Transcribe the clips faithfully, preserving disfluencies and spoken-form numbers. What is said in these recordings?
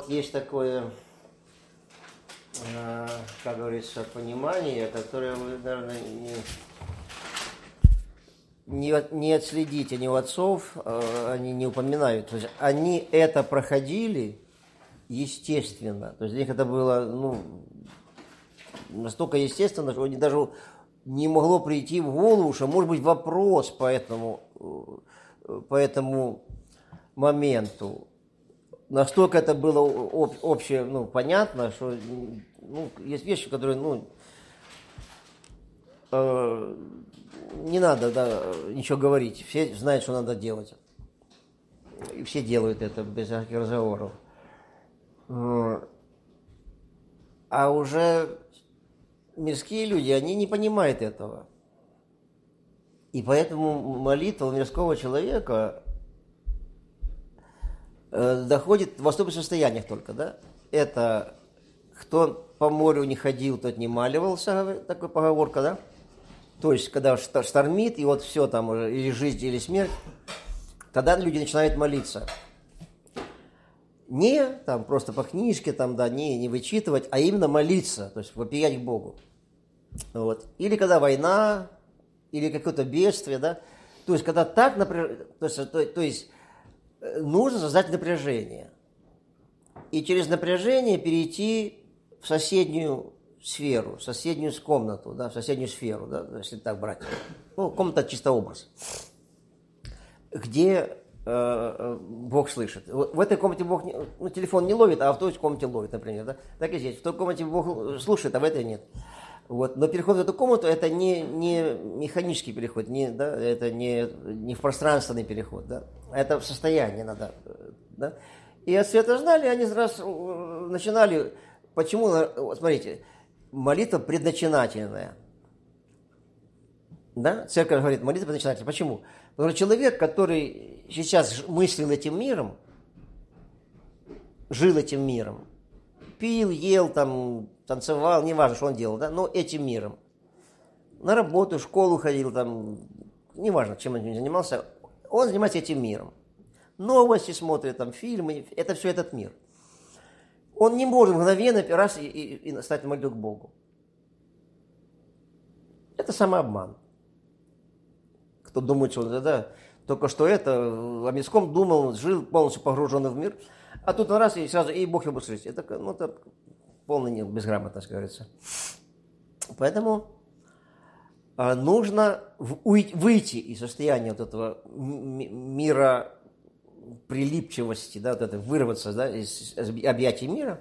вот есть такое, как говорится, понимание, которое вы, наверное, не, не, не отследите ни у отцов, они не упоминают. То есть они это проходили естественно. То есть для них это было ну, настолько естественно, что они даже не могло прийти в голову, что может быть вопрос по этому, по этому моменту. Настолько это было об, общее, ну, понятно, что ну, есть вещи, которые, ну, э, не надо да, ничего говорить. Все знают, что надо делать. И все делают это без всяких разговоров. А уже мирские люди, они не понимают этого. И поэтому молитва мирского человека доходит в особых состояниях только, да? Это кто по морю не ходил, тот не маливался, такая поговорка, да? То есть, когда штормит, и вот все там уже, или жизнь, или смерть, тогда люди начинают молиться. Не там просто по книжке, там, да, не, не вычитывать, а именно молиться, то есть вопиять к Богу. Вот. Или когда война, или какое-то бедствие, да? То есть, когда так напряжение, то есть, то, то есть нужно создать напряжение. И через напряжение перейти в соседнюю сферу, в соседнюю комнату, да, в соседнюю сферу, да, если так брать. Ну, комната чисто образ. Где э, Бог слышит. В этой комнате Бог не, ну, телефон не ловит, а в той комнате ловит, например. Да? Так и здесь. В той комнате Бог слушает, а в этой нет. Вот. Но переход в эту комнату это не, не механический переход, не, да, это не, не в пространственный переход. Да? Это в состоянии надо. Да? И отцы это знали, они сразу начинали. Почему? Смотрите, молитва предначинательная. Да? Церковь говорит, молитва предначинательная. Почему? Потому что человек, который сейчас мыслил этим миром, жил этим миром, пил, ел, там, танцевал, неважно, что он делал, да, но этим миром. На работу, в школу ходил, там, неважно, чем он занимался, он занимается этим миром. Новости смотрит, там, фильмы, это все этот мир. Он не может мгновенно раз и, и, и стать молитвой к Богу. Это самообман. Кто думает, что да, да, только что это, о мирском думал, жил полностью погруженный в мир, а тут он раз и сразу, и Бог его слышит. Это, ну, это полная безграмотность, говорится. Поэтому а, нужно выйти из состояния вот этого мира прилипчивости, да, вот это, вырваться, да, из объятий мира.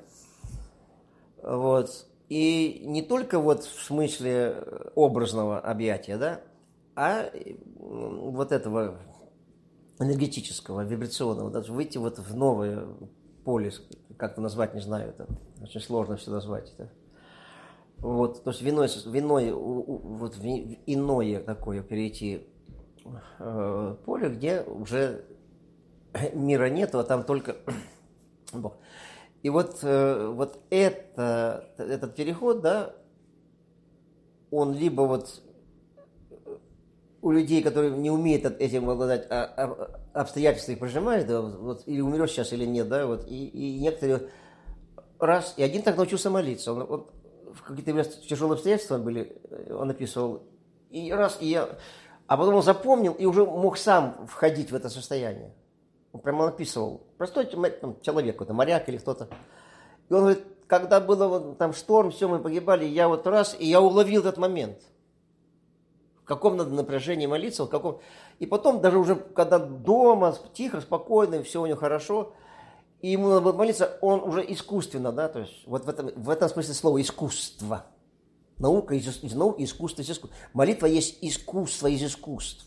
Вот. И не только вот в смысле образного объятия, да, а вот этого энергетического, вибрационного, даже выйти вот в новое поле, как-то назвать, не знаю, это очень сложно все назвать. Это. Вот, то есть виной, виной вот иное такое перейти э, поле, где уже мира нету, а там только Бог. И вот, э, вот это, этот переход, да, он либо вот у людей, которые не умеют этим обладать, а, а обстоятельства их прижимают, да, вот, или умрешь сейчас, или нет, да, вот, и, и некоторые раз, и один так научился молиться, он, он в какие-то тяжелые обстоятельства были, он описывал, и раз, и я, а потом он запомнил, и уже мог сам входить в это состояние. Он прямо написывал, простой там, человек, какой-то моряк или кто-то, и он говорит, когда был там шторм, все, мы погибали, я вот раз, и я уловил этот момент. В каком надо напряжении молиться, в каком... И потом, даже уже когда дома, тихо, спокойно, все у него хорошо, и ему надо было молиться, он уже искусственно, да, то есть вот в этом, в этом смысле слова искусство. Наука из, из наук, искусство из искусства. Молитва есть искусство из искусств.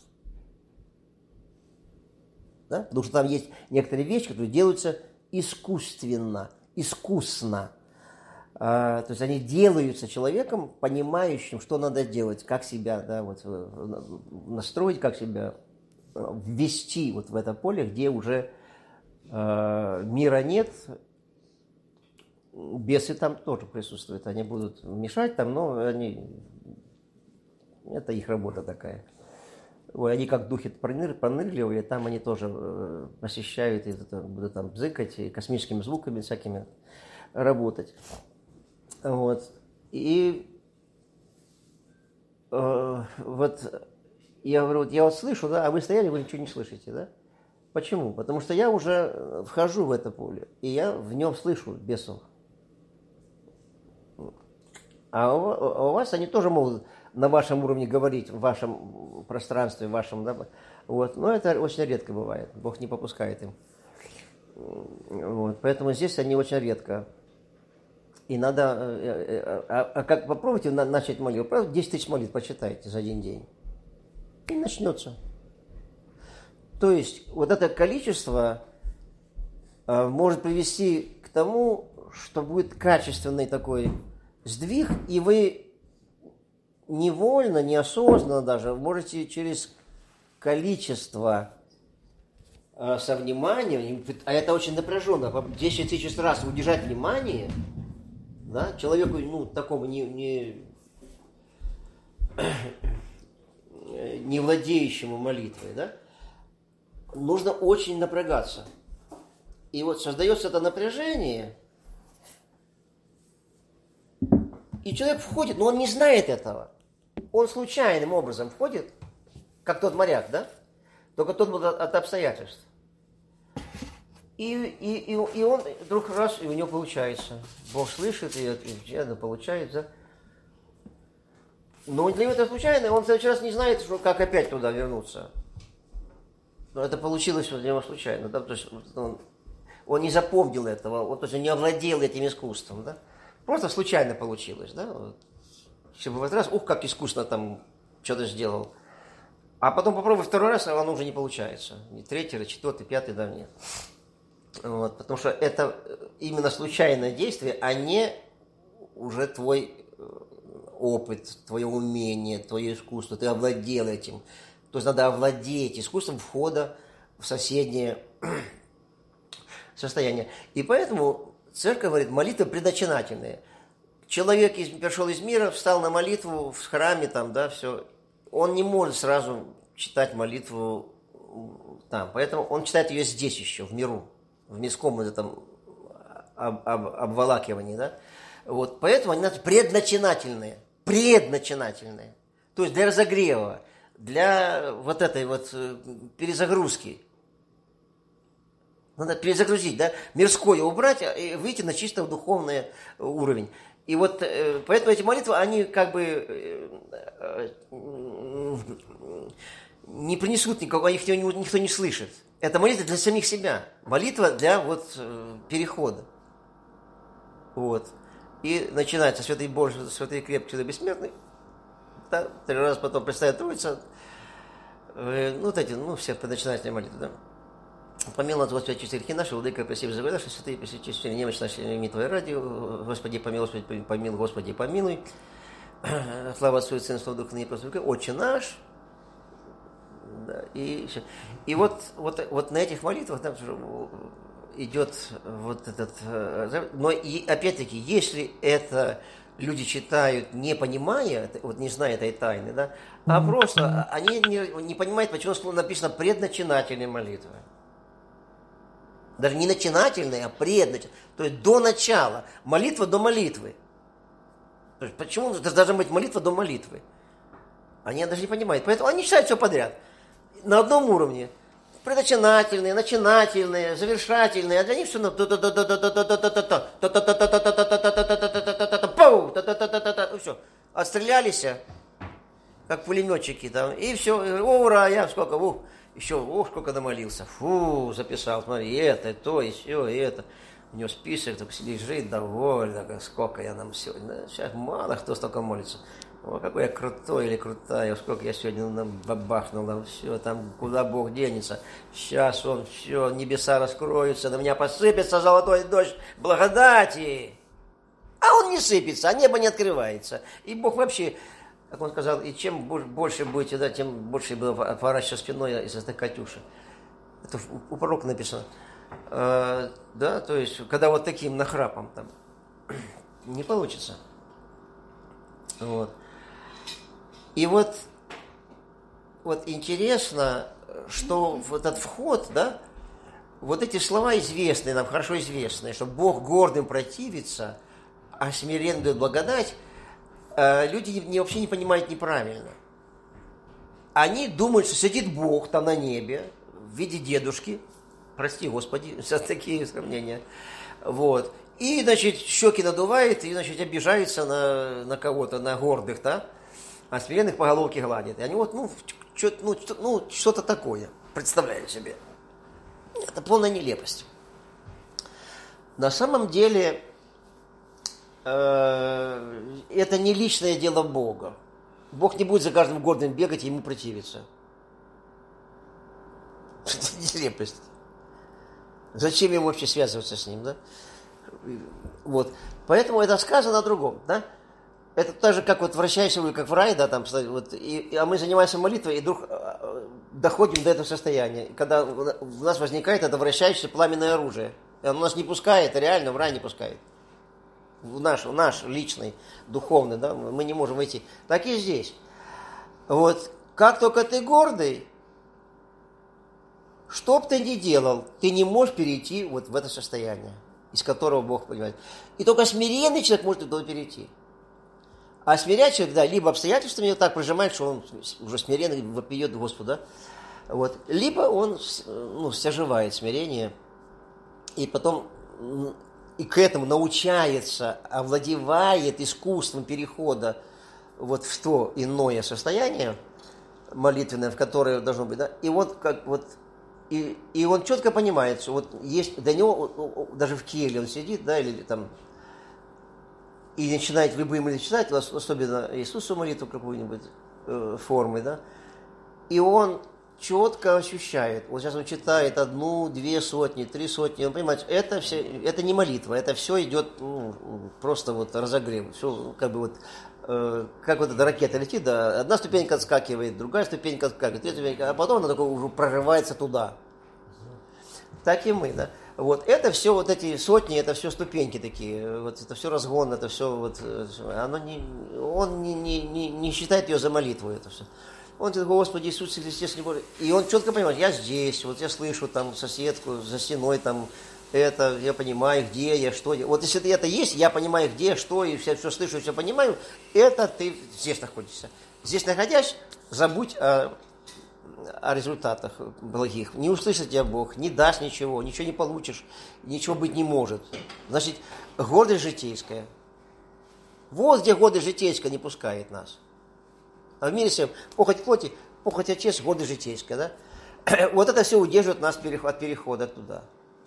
Да? Потому что там есть некоторые вещи, которые делаются искусственно, искусно. А, то есть они делаются человеком, понимающим, что надо делать, как себя да, вот, настроить, как себя ввести вот в это поле, где уже э, мира нет. Бесы там тоже присутствуют, они будут мешать там, но они... это их работа такая. Ой, они как духи проныр, пронырливые, там они тоже э, посещают, и это, будут там бзыкать, и космическими звуками всякими работать. Вот. И э, вот я говорю, вот я вот слышу, да, а вы стояли, вы ничего не слышите, да? Почему? Потому что я уже вхожу в это поле, и я в нем слышу бесов. А у, у вас они тоже могут на вашем уровне говорить, в вашем пространстве, в вашем, да, вот. Но это очень редко бывает, Бог не попускает им. Вот. Поэтому здесь они очень редко. И надо, а, а как попробуйте начать молитву, десять тысяч молитв почитайте за один день. И начнется. То есть вот это количество а, может привести к тому, что будет качественный такой сдвиг, и вы невольно, неосознанно даже можете через количество э, со вниманием, а это очень напряженно, десять тысяч раз удержать внимание, да, человеку, ну, такому не, не, не владеющему молитвой, да, нужно очень напрягаться. И вот создается это напряжение, и человек входит, но он не знает этого. Он случайным образом входит, как тот моряк, да? Только тот был от, от обстоятельств. И, и, и, и он вдруг раз, и у него получается. Бог слышит, и это получается. Но для него это случайно, и он в следующий раз не знает, что, как опять туда вернуться. Но это получилось для него случайно. Да? То есть он, он не запомнил этого, он тоже не овладел этим искусством, да? Просто случайно получилось, да? Вот. Если бы в этот раз, ух, как искусно там что-то сделал. А потом попробуй второй раз, а оно уже не получается. Не третий, четвертый, пятый, да, нет. Вот, потому что это именно случайное действие, а не уже твой опыт, твое умение, твое искусство. Ты овладел этим. То есть надо овладеть искусством входа в соседнее состояние. И поэтому церковь говорит, молитвы предначинательные. Человек из, пришел из мира, встал на молитву в храме, там, да, все. Он не может сразу читать молитву там. Поэтому он читает ее здесь еще, в миру, в мирском этом об, об, обволакивании, да. Вот. Поэтому они предначинательные. Предначинательные. То есть для разогрева, для вот этой вот перезагрузки. Надо перезагрузить, да, мирское убрать и выйти на чисто духовный уровень. И вот поэтому эти молитвы, они как бы не принесут никакого, их никто не слышит. Это молитва для самих себя, молитва для вот перехода. Вот. И начинается святый Божий, святый крепкий, святый бессмертный. Да, три раза потом предстоит Троица. Ну, вот эти, ну, все начинательные молитвы, да. Помилуй нас, Господи, чистые грехи наши, владыка, прости, забыли наши святые, пресвятые, чистые немощь наши, имени Твое ради, Господи, помилуй, Господи, помилуй, Господи, помилуй. Слава Отцу и Сыну, слава Духу, ныне и присно, Отче наш. Да, и, и вот, вот, вот на этих молитвах там идет вот этот... Но и опять-таки, если это люди читают, не понимая, вот не зная этой тайны, да, а просто они не, не понимают, почему написано предначинательные молитвы. Даже не начинательные, а предначинательные. То есть до начала. Молитва до молитвы. То есть почему это должна быть молитва до молитвы? Они даже не понимают. Поэтому они читают все подряд. На одном уровне. Предначинательные, начинательные, завершательные. А для них все на... Все. Отстрелялись, как пулеметчики там. И все. Ура, я сколько... Ух. Еще, ох, сколько намолился. Фу, записал, смотри, это, то, и все, и это. У него список, так лежит довольно, сколько я нам сегодня. Сейчас мало кто столько молится. О, какой я крутой или крутая, сколько я сегодня нам бабахнул, все, там, куда Бог денется. Сейчас он, все, небеса раскроются, на меня посыпется золотой дождь благодати. А он не сыпется, а небо не открывается. И Бог вообще... Как он сказал, и чем больше будете, да, тем больше было поворачиваться спиной из этой Катюши. Это у пророка написано. А, да, то есть, когда вот таким нахрапом там не получится. Вот. И вот вот интересно, что в этот вход, да, вот эти слова известные, нам хорошо известные, что Бог гордым противится, а смиренным дает благодать, люди не, вообще не понимают неправильно. Они думают, что сидит Бог там на небе в виде дедушки, прости Господи, сейчас такие сравнения, вот, и, значит, щеки надувает, и, значит, обижается на, на кого-то, на гордых, да, а смиренных по головке гладит. И они вот, ну, что, ну, что, ну, что-то такое представляют себе. Это полная нелепость. На самом деле, э, это не личное дело Бога. Бог не будет за каждым гордым бегать и ему противиться. Это нелепость. Зачем ему вообще связываться с ним, да? Вот. Поэтому это сказано о другом, да? Это так же, как вот вращаешься, как в рай, да, там, вот, и, а мы занимаемся молитвой, и вдруг доходим до этого состояния, когда в нас возникает это вращающееся пламенное оружие. И оно нас не пускает, реально в рай не пускает. В наш, в наш личный, духовный, да, мы не можем войти. Так и здесь. Вот, как только ты гордый, что бы ты ни делал, ты не можешь перейти вот в это состояние, из которого Бог понимает. И только смиренный человек может туда перейти. А смирять человек, да, либо обстоятельствами его так прижимает, что он уже смиренный, вопиет Господу, да, вот, либо он, ну, стяжевает смирение, и потом, и к этому научается, овладевает искусством перехода вот в то иное состояние молитвенное, в которое должно быть, да, и вот как вот, и, и он четко понимает, что вот есть, до него, даже в келье он сидит, да, или там, и начинает любые молитвы читать, особенно Иисусу молитву какую-нибудь э, формы, да, и он четко ощущает, вот сейчас он читает одну, две сотни, три сотни, он понимает, это, все, это не молитва, это все идет, ну, просто вот разогрев, все как бы вот, э, как вот эта ракета летит, да, одна ступенька отскакивает, другая ступенька отскакивает, третья ступенька, а потом она такой уже прорывается туда. Так и мы, да. Вот это все, вот эти сотни, это все ступеньки такие, вот это все разгон, это все вот, оно не, он не, не, не, не считает ее за молитву, это все. Он говорит, Господи Иисусе Христе, и он четко понимает, я здесь, вот я слышу там соседку за стеной, там это, я понимаю, где я, что я. Вот если это есть, я понимаю, где, что, и все, все слышу, все понимаю, это ты здесь находишься. Здесь находясь, забудь о, о результатах благих. Не услышит тебя Бог, не даст ничего, ничего не получишь, ничего быть не может. Значит, гордость житейская. Вот где гордость житейская не пускает нас. А в мире всем похоть плоти, похоть отец, гордость житейская, да? Вот это все удерживает нас от перехода туда.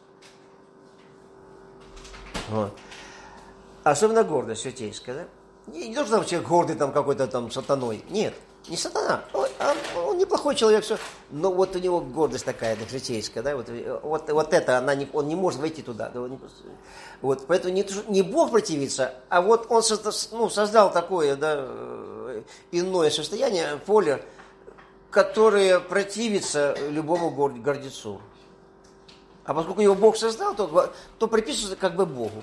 Вот. Особенно гордость житейская, да? Не, не то, что там человек гордый там какой-то там сатаной. Нет, не сатана. Он, он неплохой человек, все. Но вот у него гордость такая, да, житейская, да? Вот, вот, вот это, она не, он не может войти туда. Да, не, вот, поэтому не, не Бог противится, а вот он создал, ну, создал такое, да, иное состояние, поле, которое противится любому гордецу. А поскольку его Бог создал, то, то приписывается как бы Богу.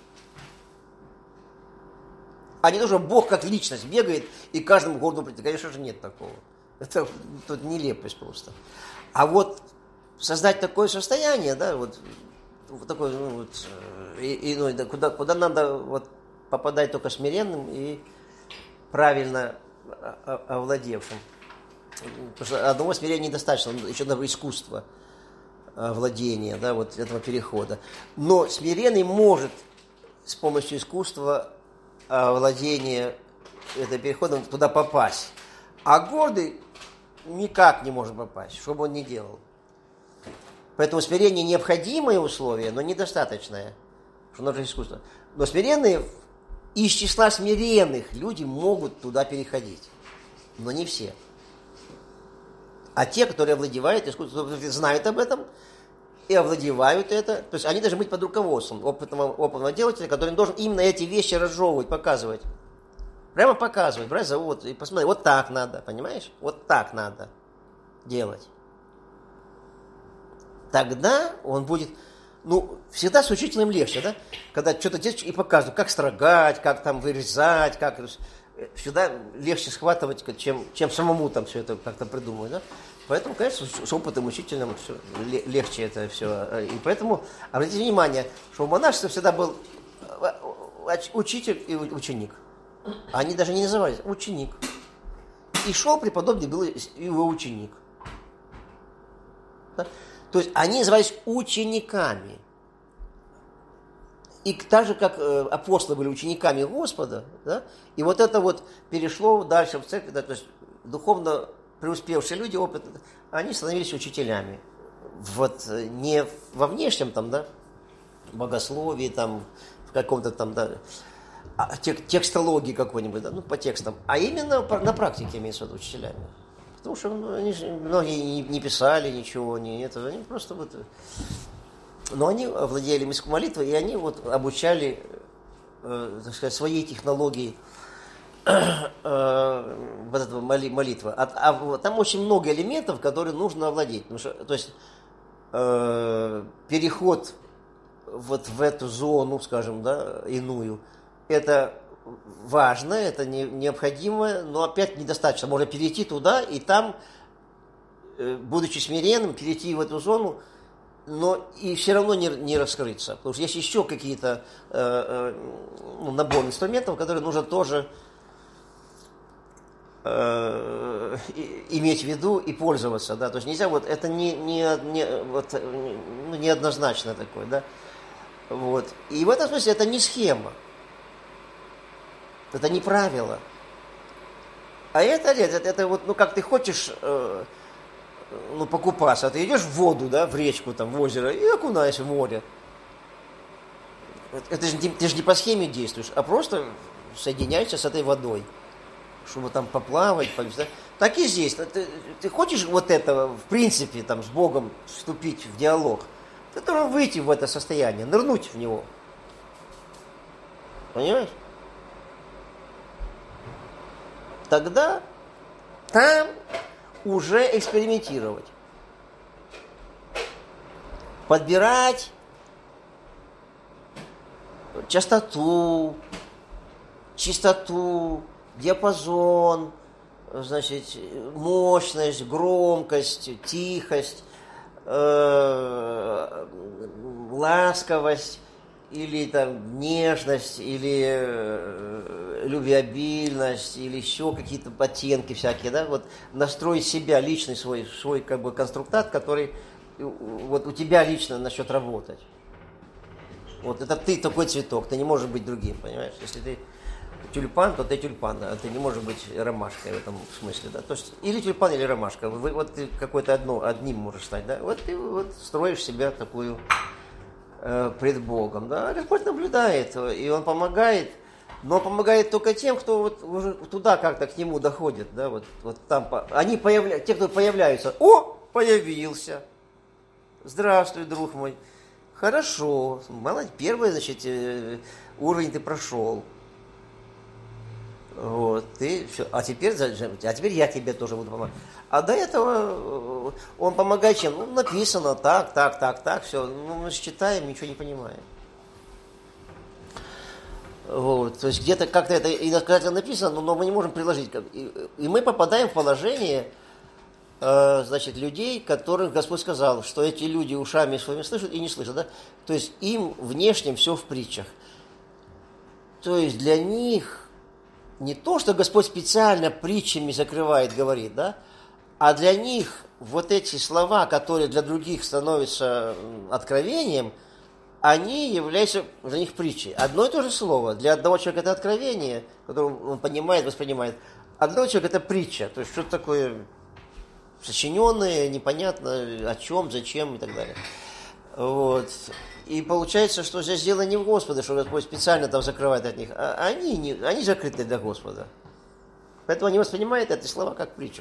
А не то, что Бог как личность бегает и каждому гордому противится. Конечно же, нет такого. Это тут нелепость просто. А вот создать такое состояние, да, вот, вот такое, ну, вот, и, и, ну, куда, куда надо вот, попадать только смиренным и правильно овладевшим. Потому что одного смирения недостаточно, еще надо искусство владения, да, вот этого перехода. Но смиренный может с помощью искусства владения этим переходом туда попасть. А гордый никак не может попасть, что бы он ни делал. Поэтому смирение необходимое условие, но недостаточное. Что нужно искусство. Но смиренные, из числа смиренных люди могут туда переходить. Но не все. А те, которые овладевают искусством, знают об этом и овладевают это, то есть они должны быть под руководством опытного, опытного делателя, который должен именно эти вещи разжевывать, показывать. Прямо показывать, брать за вот и посмотри, вот так надо, понимаешь? Вот так надо делать. Тогда он будет, ну, всегда с учителем легче, да? Когда что-то делаешь и показывают, как строгать, как там вырезать, как... всегда легче схватывать, чем, чем самому там все это как-то придумывать, да? Поэтому, конечно, с опытным учителем все, легче это все. И поэтому обратите внимание, что у монашества всегда был учитель и ученик. Они даже не назывались ученик. И шел преподобный, был его ученик. Да? То есть они назывались учениками. И так же, как апостолы были учениками Господа, да? И вот это вот перешло дальше в церковь, да? То есть духовно преуспевшие люди, опытные, они становились учителями. Вот не во внешнем там, да, богословии, там, в каком-то там, да, текстологии какой-нибудь, да, ну, по текстам, а именно на практике имеется в виду учителями. Потому что ну, они же, многие не, не писали ничего, не это, они просто вот... Но они владели языком молитвы, и они вот обучали, э, так сказать, своей технологии э, вот этого моли, молитвы. А, а там очень много элементов, которые нужно овладеть. Потому что, то есть э, переход вот в эту зону, скажем, да, иную, это важно, это не, необходимо, но опять недостаточно. Можно перейти туда и там, э, будучи смиренным, перейти в эту зону, но и все равно не, не раскрыться. Потому что есть еще какие-то э, э, набор инструментов, которые нужно тоже э, иметь в виду и пользоваться. Да? То есть нельзя, вот это не, не, не, вот, ну, неоднозначно такое. Да? Вот. И в этом смысле это не схема. Это не правило. А это, это, это вот, ну как ты хочешь... Э, ну, покупаться, а ты идешь в воду, да, в речку, там, в озеро, и окунаешься в море. Это же, ты же не по схеме действуешь, а просто соединяешься с этой водой, чтобы там поплавать, да? Так и здесь. Ты, ты хочешь вот это, в принципе, там, с Богом вступить в диалог, ты должен выйти в это состояние, нырнуть в него. Понимаешь? Тогда там уже экспериментировать. Подбирать частоту, чистоту, диапазон, значит, мощность, громкость, тихость, э, ласковость, или там нежность, или э, любвеобильность, или еще какие-то оттенки всякие, да, вот настроить себя, личный свой, свой как бы конструктат, который вот у тебя лично начнет работать. Вот это ты такой цветок, ты не можешь быть другим, понимаешь? Если ты тюльпан, то ты тюльпан, а ты не можешь быть ромашкой в этом смысле, да. То есть или тюльпан, или ромашка. Вы, вот ты какой-то одно, одним можешь стать, да. Вот ты вот строишь себя такую э, пред Богом, да. Господь наблюдает, и Он помогает, но помогает только тем, кто вот уже туда как-то к Нему доходит, да. Вот, вот там они появляются, те, кто появляются, о, появился, здравствуй, друг мой, хорошо, молодец, первый, значит, уровень ты прошел. Вот, ты все, а теперь, а теперь я тебе тоже буду помогать. А до этого он помогает чем? Ну, написано так, так, так, так, все. Ну, мы считаем, ничего не понимаем. Вот, то есть где-то как-то это иногда написано, но мы не можем приложить. И, и мы попадаем в положение, э, значит, людей, которых Господь сказал, что эти люди ушами своими слышат и не слышат, да? То есть им внешнем все в притчах. То есть для них не то, что Господь специально притчами закрывает, говорит, да, а для них вот эти слова, которые для других становятся откровением, они являются для них притчей. Одно и то же слово. Для одного человека это откровение, которое он понимает, воспринимает. А для другого человека это притча. То есть что-то такое сочиненное, непонятно о чем, зачем и так далее. Вот. И получается, что здесь дело не в Господе, что Господь специально там закрывает от них, а они, не, они закрыты для Господа. Поэтому они воспринимают эти слова как притчу.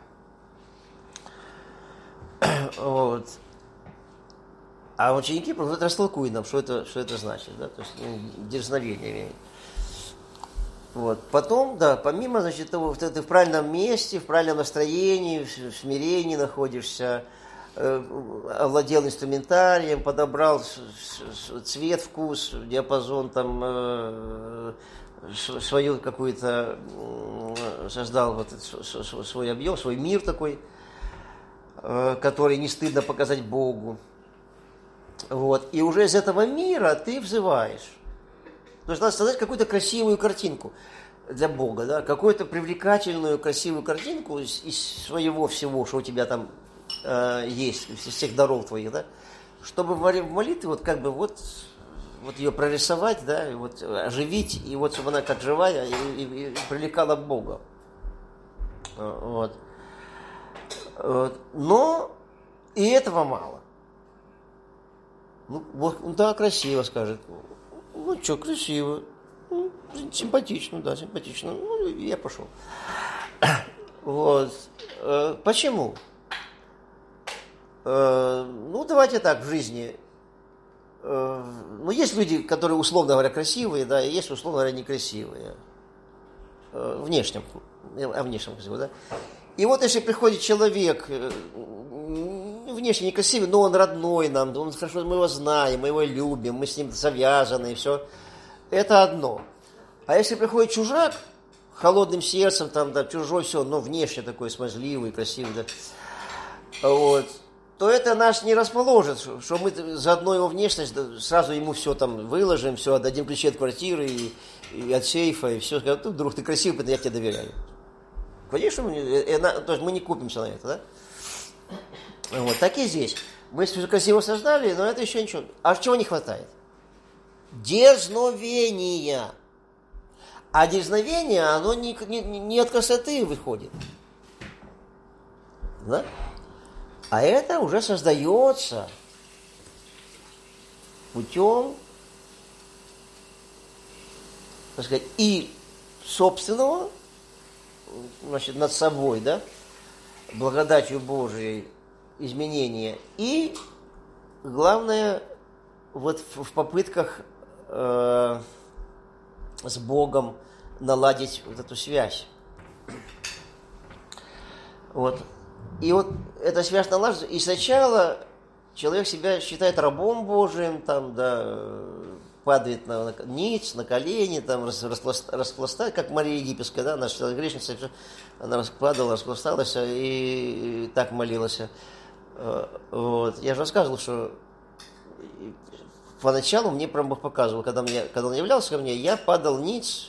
Вот. А ученики просто растолкуют нам, что это, что это значит, да, то есть ну, дерзновение имеет. Вот. Потом, да, помимо, значит, того, что ты в правильном месте, в правильном настроении, в смирении находишься, овладел инструментарием, подобрал цвет, вкус, диапазон там, свою какую-то, создал вот свой объем, свой мир такой, который не стыдно показать Богу. Вот. И уже из этого мира ты взываешь. То есть надо создать какую-то красивую картинку для Бога, да? Какую-то привлекательную, красивую картинку из, из своего всего, что у тебя там э, есть, из всех даров твоих, да? Чтобы в молитве вот как бы вот, вот ее прорисовать, да, и вот оживить, и вот чтобы она как живая и, и, и привлекала Бога. Вот. Вот. Но и этого мало. Ну, вот, да, красиво, скажет. Ну, что, красиво. Ну, симпатично, да, симпатично. Ну, я пошел. Вот. Почему? Ну, давайте так, в жизни. Ну, есть люди, которые, условно говоря, красивые, да, и есть, условно говоря, некрасивые. Внешнем, о внешнем красивом, да. И вот если приходит человек, внешне некрасивый, но он родной нам, он хорошо, мы его знаем, мы его любим, мы с ним завязаны, и все, это одно. А если приходит чужак, холодным сердцем, там, да, чужой, все, но внешне такой смазливый, красивый, да, вот, то это нас не расположит, что мы за одну его внешность сразу ему все там выложим, все, отдадим ключи от квартиры и, и от сейфа, и все, скажем, друг, ты красивый, поэтому я тебе доверяю. Конечно, мы, то есть мы не купимся на это, да? Вот, так и здесь. Мы все красиво создали, но это еще ничего. А чего не хватает? Дерзновения. А дерзновение, оно не, не, не от красоты выходит. Да? А это уже создается путем, так сказать, и собственного, значит, над собой, да, благодатью Божией изменения, и главное, вот в, в попытках э, с Богом наладить вот эту связь. Вот. И вот эта связь налаживается, и сначала человек себя считает рабом Божиим, там, да, падает на, на ниц, на колени, там, распластает, как Мария Египетская, да, наша грешница, она раскладывала, распласталась и, и так молилась. Вот. Я же рассказывал, что поначалу мне прям Бог показывал, когда, мне, когда он являлся ко мне, я падал ниц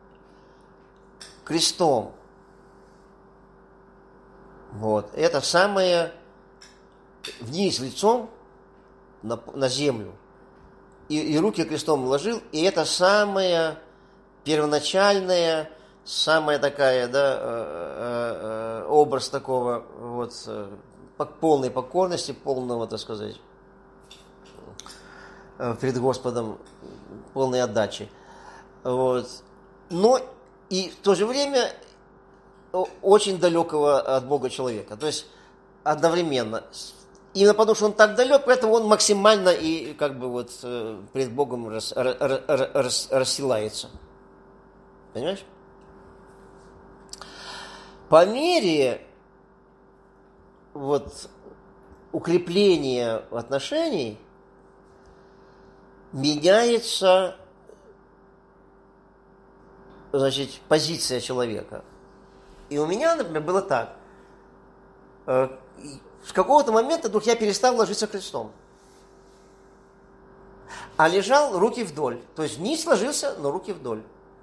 крестом. Вот. Это самое вниз лицом на, на землю. И, и руки крестом вложил, и это самая первоначальная, самая такая, да, э, э, образ такого вот полной покорности, полного, так сказать, перед Господом, полной отдачи. Вот. Но и в то же время очень далекого от Бога человека. То есть одновременно. Именно потому, что он так далек, поэтому он максимально и как бы вот перед Богом рас, рас, рас, рассылается. Понимаешь? По мере вот укрепления отношений меняется, значит, позиция человека. И у меня, например, было так. С какого-то момента вдруг я перестал ложиться крестом. А лежал руки вдоль. То есть низ ложился, но руки вдоль.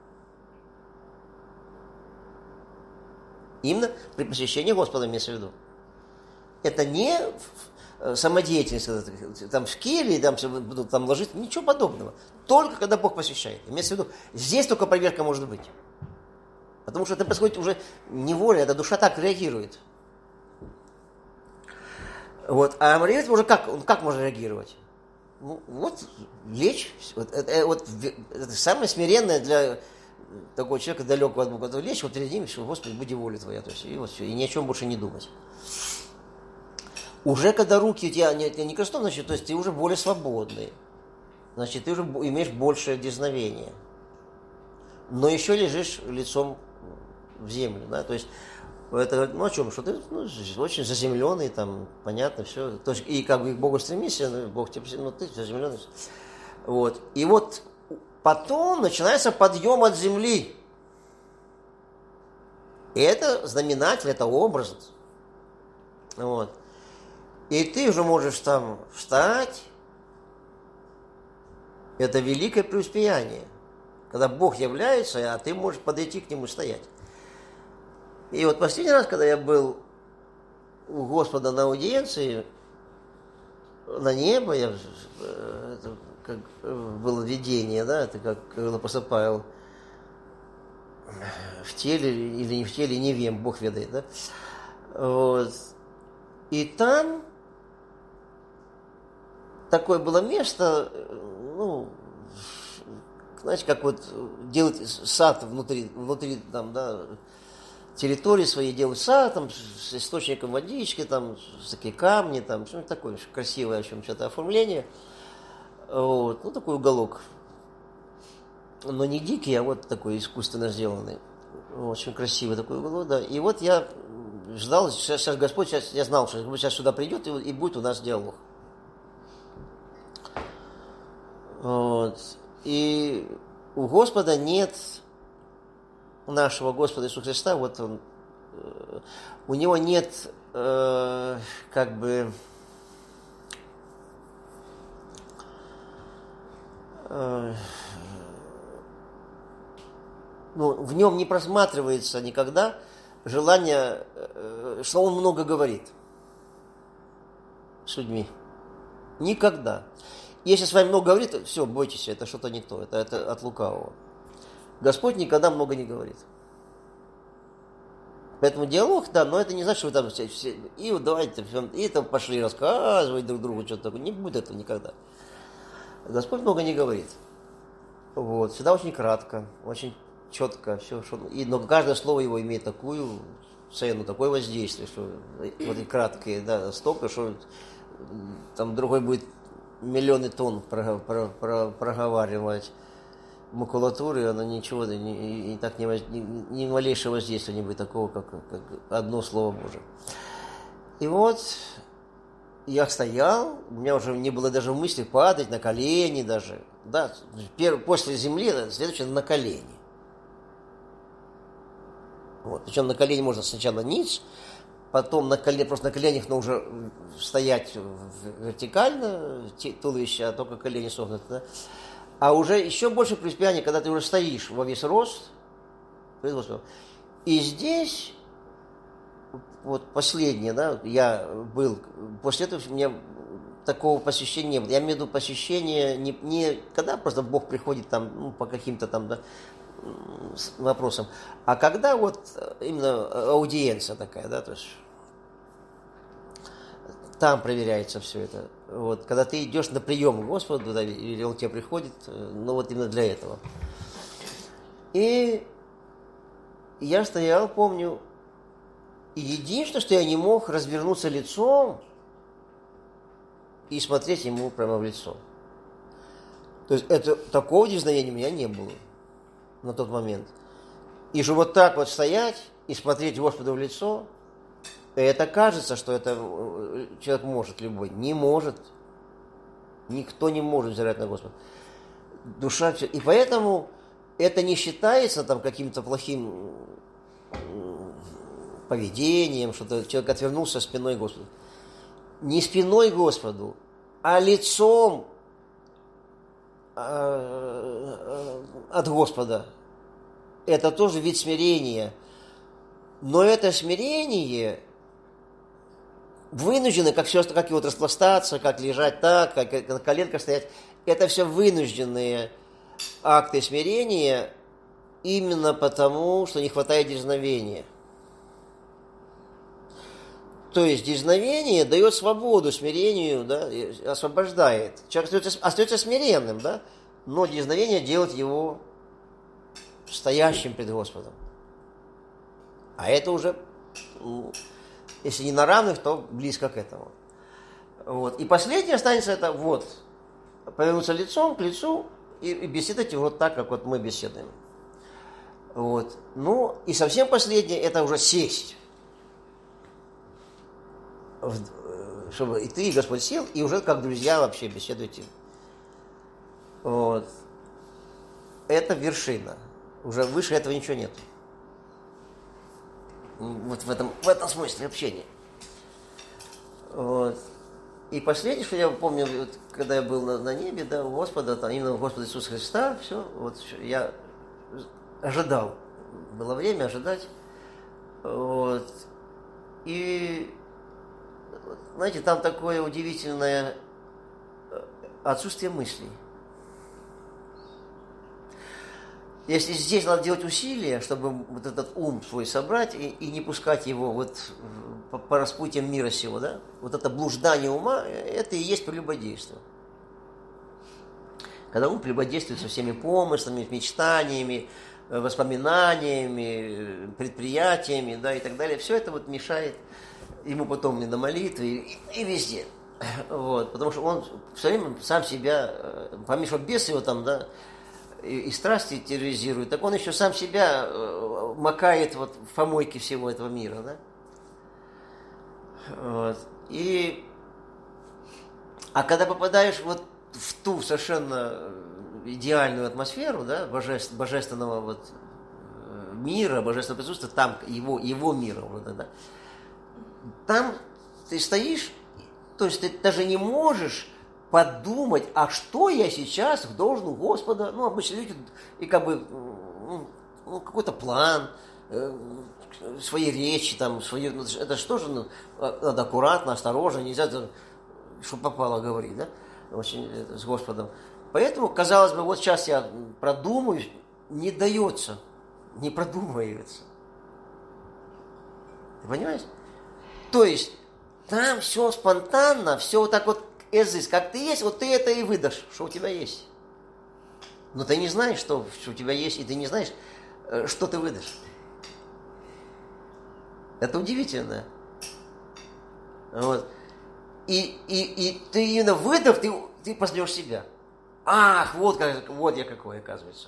Именно при посещении Господа имеется в виду. Это не самодеятельность, там в Киеве, там, там ложить, ничего подобного. Только когда Бог посещает. Имеется в виду, здесь только проверка может быть. Потому что это происходит уже невольно, эта душа так реагирует. Вот. А молитва уже как, как можно реагировать? Ну, вот лечь. Вот, это, вот, это самое смиренное для такого человека, далекого от Бога. Вот, лечь, вот перед ним, что, Господи, буди воля Твоя. То есть, и, вот все, и ни о чем больше не думать. Уже когда руки у тебя не, не крестом, значит, то есть ты уже более свободный. Значит, ты уже имеешь большее дерзновение. Но еще лежишь лицом в землю. Да? То есть это, ну, о чем? Что ты, ну, очень заземленный, там, понятно, все. То есть, и как бы к Богу стремишься, ну, Бог тебе, ну, ты заземленный. Вот. И вот потом начинается подъем от земли. И это знаменатель, это образ. Вот. И ты уже можешь там встать. Это великое преуспеяние. Когда Бог является, а ты можешь подойти к Нему и стоять. И вот последний раз, когда я был у Господа на аудиенции, на небо, я, это как было видение, да, это как говорил апостол Павел, в теле или не в теле, не вем, Бог ведает, да. Вот. И там такое было место, ну, знаете, как вот делать сад внутри, внутри там, да, территории своей, делать сад, там, с источником водички, там, такие камни, там, что-нибудь такое красивое, в общем, что-то оформление. Вот, ну, такой уголок. Но не дикий, а вот такой искусственно сделанный. Очень красивый такой уголок, да. И вот я ждал, сейчас, сейчас Господь, сейчас, я знал, что Господь сейчас сюда придет, и, и будет у нас диалог. Вот. И у Господа нет, у нашего Господа Иисуса Христа, вот он, у него нет, э, как бы, э, ну, в нем не просматривается никогда желание, э, что он много говорит с людьми. Никогда. Если с вами много говорит, все, бойтесь, это что-то не то, это, это от лукавого. Господь никогда много не говорит. Поэтому диалог, да, но это не значит, что вы там все, все и вот давайте, и там пошли рассказывать друг другу что-то такое. Не будет этого никогда. Господь много не говорит. Вот, всегда очень кратко, очень четко, все, что, и, но каждое слово его имеет такую цену, такое воздействие, что вот и краткие, да, столько, что там другой будет миллионы тонн проговаривать макулатуры, она ничего, и, и так ни, ни, ни малейшего воздействия не будет такого, как, как одно слово Божие. И вот я стоял, у меня уже не было даже в мысли падать на колени даже, да, после земли, следующее на колени. Вот, причем на колени можно сначала низ, потом на колени, просто на коленях, но уже стоять вертикально, туловище, а только колени согнуты, да? А уже еще больше преуспеяния, когда ты уже стоишь во весь рост. И здесь, вот последнее, да, я был, после этого у меня такого посещения не было. Я имею в виду посещение не, не когда просто Бог приходит там, ну, по каким-то там, да, вопросам, а когда вот именно аудиенция такая, да, то есть там проверяется все это. Вот, когда ты идешь на прием к Господу, да, или Он к тебе приходит, ну вот именно для этого. И я стоял, помню, и единственное, что я не мог развернуться лицом и смотреть Ему прямо в лицо. То есть это, такого дерзновения у меня не было на тот момент. И же вот так вот стоять и смотреть Господу в лицо, это кажется, что это человек может любой. Не может. Никто не может взирать на Господа. Душа... И поэтому это не считается там каким-то плохим поведением, что человек отвернулся спиной к Господу. Не спиной к Господу, а лицом от Господа. Это тоже вид смирения. Но это смирение вынуждены, как все, как и вот распластаться, как лежать так, как на коленках стоять. Это все вынужденные акты смирения именно потому, что не хватает дерзновения. То есть дерзновение дает свободу смирению, да, освобождает. Человек остается, остается смиренным, да, но дерзновение делает его стоящим пред Господом. А это уже, если не на равных, то близко к этому. Вот. И последнее останется это вот, повернуться лицом к лицу и, и беседовать вот так, как вот мы беседуем. Вот. Ну, и совсем последнее, это уже сесть. Чтобы и ты, и Господь сел, и уже как друзья вообще беседуете. Вот. это вершина. Уже выше этого ничего нет. Вот в этом, в этом смысле общения. Вот. И последнее, что я помню, вот, когда я был на, на небе, да, у Господа, там, именно у Господа Иисуса Христа, все, вот я ожидал. Было время ожидать. Вот. И, знаете, там такое удивительное отсутствие мыслей. Если здесь надо делать усилия, чтобы вот этот ум свой собрать и, и не пускать его вот по, по распутьям мира сего, да, вот это блуждание ума, это и есть прелюбодейство. Когда ум прелюбодействует со всеми помыслами, мечтаниями, воспоминаниями, предприятиями, да, и так далее, все это вот мешает ему потом и на молитве, и, и везде. Вот, потому что он все время сам себя, помимо что бес его там, да, и, и страсти терроризирует, так он еще сам себя макает вот в помойке всего этого мира, да. Вот. И, а когда попадаешь вот в ту совершенно идеальную атмосферу, да, божеств, божественного вот мира, божественного присутствия, там его, его мира, вот, да, там ты стоишь, то есть ты даже не можешь подумать, а что я сейчас должен у Господа, ну, обычно люди, и как бы, ну, какой-то план, э, свои речи, там, свои, ну, это что же, ну, надо аккуратно, осторожно, нельзя, что попало говорить, да, очень это, с Господом. Поэтому, казалось бы, вот сейчас я продумаю, не дается, не продумывается. Ты понимаешь? То есть, там все спонтанно, все вот так вот эзис, как ты есть, вот ты это и выдашь, что у тебя есть. Но ты не знаешь, что, что у тебя есть, и ты не знаешь, что ты выдашь. Это удивительно. Вот. И, и, и ты именно выдав, ты, ты познаешь себя. Ах, вот, как, вот я какой, оказывается.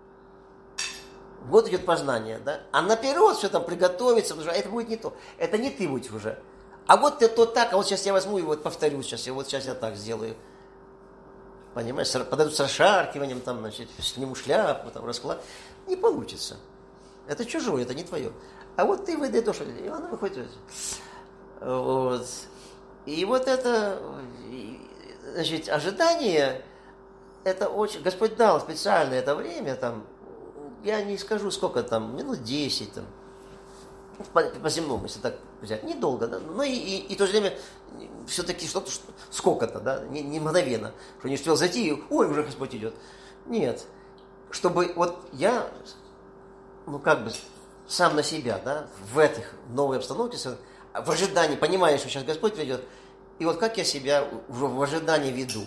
Вот идет познание, да? А наперед все там приготовиться, потому что это будет не то. Это не ты будешь уже. А вот ты то так, а вот сейчас я возьму и вот повторю сейчас, и вот сейчас я так сделаю. Понимаешь, подойдут с расшаркиванием, там, значит, сниму шляпу, там, расклад. Не получится. Это чужое, это не твое. А вот ты выдай то, что... И оно выходит. Вот. И вот это, значит, ожидание, это очень... Господь дал специально это время, там, я не скажу, сколько там, минут десять, там, по, по земному, если так взять, недолго, да, но и, и, и в то же время все-таки что-то, что, сколько-то, да, не, не мгновенно, что не успел зайти, и, ой, уже Господь идет. Нет, чтобы вот я, ну как бы, сам на себя, да, в этих новой обстановке, в ожидании, понимая, что сейчас Господь придет, и вот как я себя уже в ожидании веду.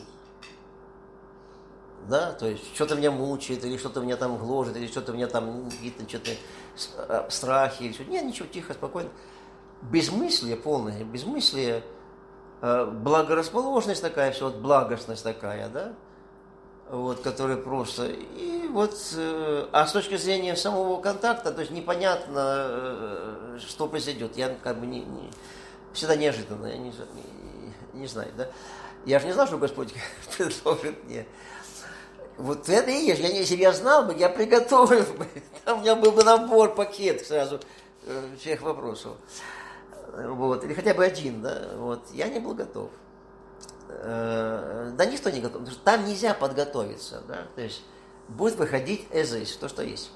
Да, то есть что-то меня мучает, или что-то меня там гложет, или что-то меня там какие-то что-то страхи, или что-то. Нет, ничего, тихо, спокойно. Безмыслие полное, безмыслие, благорасположенность такая, все, вот благостность такая, да, вот, которая просто, и вот, а с точки зрения самого контакта, то есть непонятно, что произойдет, я как бы не, не всегда неожиданно, я не, не, не знаю, да, я же не знал, что Господь предложит мне. Вот это и есть. Если бы я знал бы, я приготовил бы. Там у меня был бы набор, пакет сразу всех вопросов. Вот. Или хотя бы один, да. Вот. Я не был готов. Да никто не готов. Потому что там нельзя подготовиться, да. То есть будет выходить эзис, то, что есть.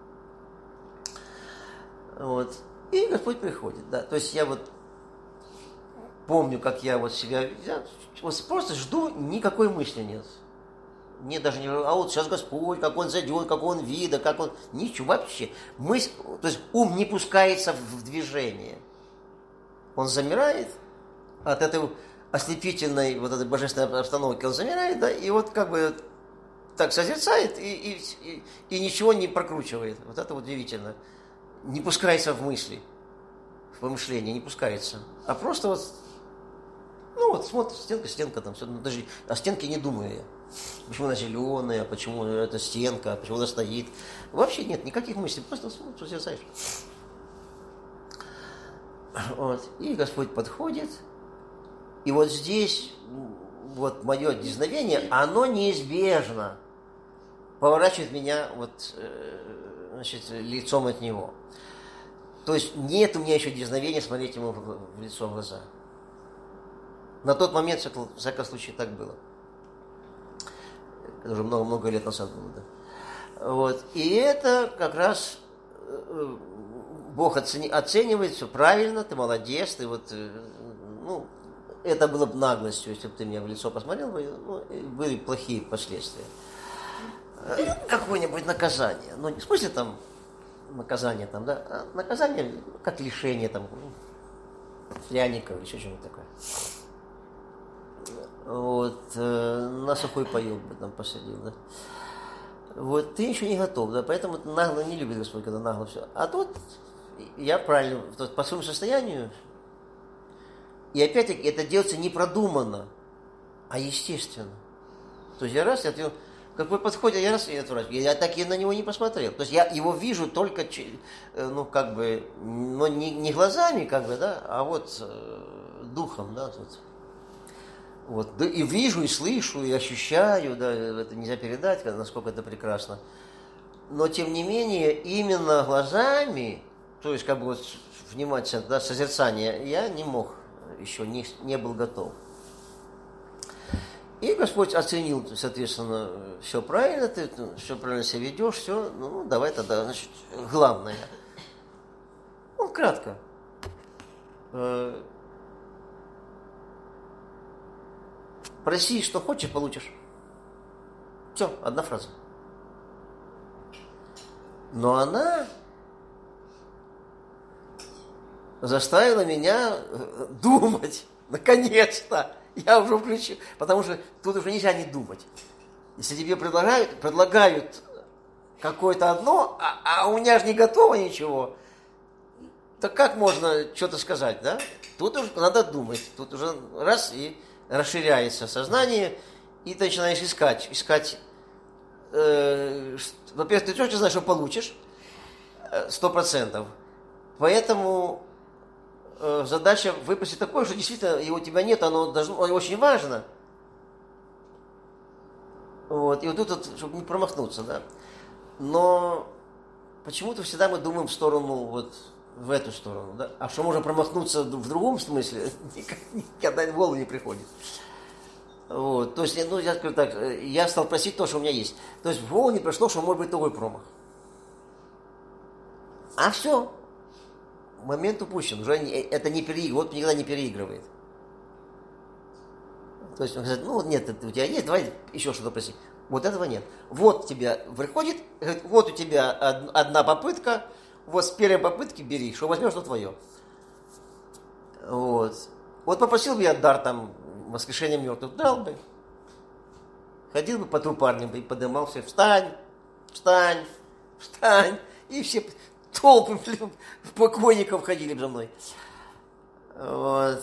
Вот. И Господь приходит, да. То есть я вот помню, как я вот себя... Я вот просто жду, никакой мысли нет. Мне даже не а вот сейчас Господь, как Он зайдет, как Он вида, как Он... Ничего вообще. Мысль, то есть ум не пускается в движение. Он замирает от этой ослепительной, вот этой божественной обстановки. Он замирает, да, и вот как бы так созерцает и, и, и, и ничего не прокручивает. Вот это вот удивительно. Не пускается в мысли, в помышление, не пускается. А просто вот, ну вот смотрит, стенка, стенка там, все, даже о стенке не думаю я. Почему она зеленая, почему эта стенка, почему она стоит. Вообще нет никаких мыслей, просто смотришь, созерцаешь. Вот. И Господь подходит, и вот здесь вот мое дерзновение, оно неизбежно. поворачивает меня вот, значит, лицом от него. То есть нет у меня еще дерзновения смотреть ему в лицо, в глаза. На тот момент, в всяком случае, так было. Это уже много-много лет назад было, да. Вот. И это как раз Бог оцени, оценивает все правильно, ты молодец, ты вот, ну, это было бы наглостью, если бы ты мне в лицо посмотрел, ну, были плохие последствия. Какое-нибудь наказание. Ну, не в смысле там наказание, там, да, а наказание как лишение, там, пряников, еще что-нибудь такое. Вот, э, на сухой паёк бы там посадил, да. Вот, ты еще не готов, да, поэтому нагло не любит Господь, когда нагло все. А тут я правильно, по своему состоянию, и опять-таки это делается не продуманно, а естественно. То есть я раз, я какой подходит, я раз, я, я так и на него не посмотрел. То есть я его вижу только, ну, как бы, но не, не глазами, как бы, да, а вот духом, да, тут. Вот, и вижу, и слышу, и ощущаю, да, это нельзя передать, насколько это прекрасно. Но, тем не менее, именно глазами, то есть, как бы, вот, внимательно, да, созерцание, я не мог, еще не, не был готов. И Господь оценил, соответственно, все правильно, ты все правильно себя ведешь, все, ну, давай тогда, значит, главное. Ну, кратко. Проси, что хочешь, получишь. Все, одна фраза. Но она заставила меня думать. Наконец-то! Я уже включил. Потому что тут уже нельзя не думать. Если тебе предлагают, предлагают какое-то одно, а, а у меня же не готово ничего, то как можно что-то сказать, да? Тут уже надо думать. Тут уже раз и расширяется сознание, и ты начинаешь искать. Искать. Э, во-первых, ты точно знаешь, что получишь. Сто процентов. Поэтому э, задача выпросить такое, что действительно его у тебя нет, оно, должно, оно очень важно. Вот. И вот тут, вот, чтобы не промахнуться, да. Но почему-то всегда мы думаем в сторону, вот, в эту сторону, да? А что можно промахнуться в другом смысле, никогда в голову не приходит. Вот. То есть, ну, я скажу так, я стал просить то, что у меня есть. То есть в голову не пришло, что может быть такой промах. А все. Момент упущен. Уже это не переигрывает, вот никогда не переигрывает. То есть он говорит, ну вот нет, это у тебя есть, давай еще что-то проси. Вот этого нет. Вот тебя выходит, говорит, вот у тебя одна попытка, вот с первой попытки бери, что возьмешь, что твое. Вот. Вот попросил бы я дар там воскрешения мертвых, дал бы. Ходил бы по трупарням и поднимался, встань, встань, встань. И все толпы покойников ходили за мной. Вот.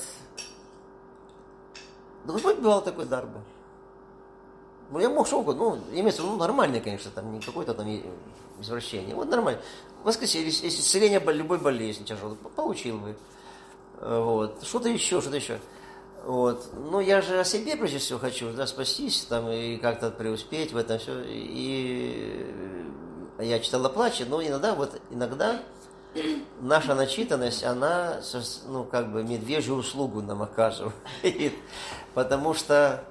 Да Господь бывал такой дар был. Ну, я мог что угодно, ну, имеется, ну, нормальный, конечно, там, не какое-то там извращение. Вот нормально. Воскресенье, если исцеление любой болезни тяжелой, получил бы. Вот. Что-то еще, что-то еще. Вот. Ну, я же о себе, прежде всего, хочу, да, спастись, там, и как-то преуспеть в этом все. И я читал о плаче, но иногда, вот, иногда наша начитанность, она, ну, как бы, медвежью услугу нам оказывает. Потому что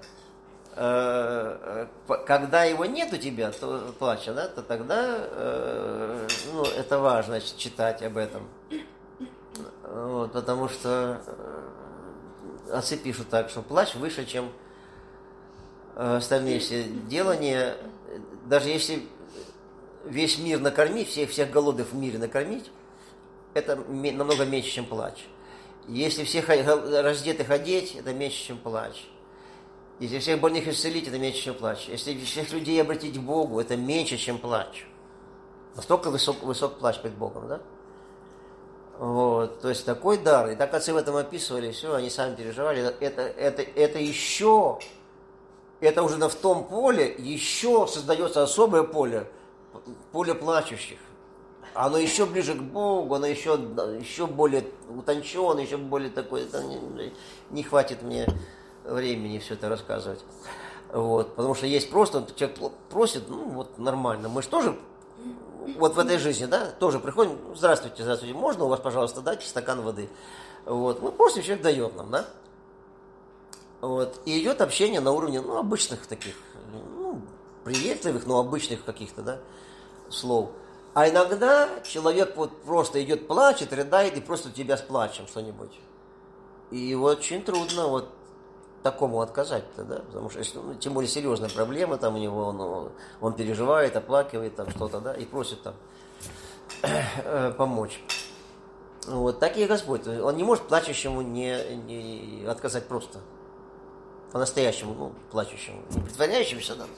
когда его нет у тебя, то плача, да, то тогда, э, ну, это важно, значит, читать об этом. Вот, потому что э, отцы пишут так, что плач выше, чем э, остальные все делания. Даже если весь мир накормить, всех, всех голодных в мире накормить, это намного меньше, чем плач. Если всех раздетых одеть, это меньше, чем плач. Если всех больных исцелить, это меньше, чем плач. Если всех людей обратить к Богу, это меньше, чем плач. Настолько высок, высок плач перед Богом, да? Вот, то есть такой дар. И так отцы в этом описывали, все, они сами переживали. Это, это, это еще, это уже в том поле, еще создается особое поле, поле плачущих. Оно еще ближе к Богу, оно еще, еще более утонченное, еще более такое, это не, не хватит мне времени все это рассказывать. Вот, потому что есть просто, человек просит, ну вот нормально. Мы же тоже вот в этой жизни, да, тоже приходим, здравствуйте, здравствуйте, можно у вас, пожалуйста, дайте стакан воды. Вот, мы просим, человек дает нам, да. Вот, и идет общение на уровне, ну, обычных таких, ну, приветливых, но обычных каких-то, да, слов. А иногда человек вот просто идет, плачет, рыдает и просто у тебя с плачем что-нибудь. И очень трудно вот такому отказать-то, да, потому что, если, ну, тем более серьезная проблема там у него, он, он переживает, оплакивает там что-то, да, и просит там помочь. Вот, так и Господь, он не может плачущему не, не отказать просто, по-настоящему, ну, плачущему, не притворяющемуся, да,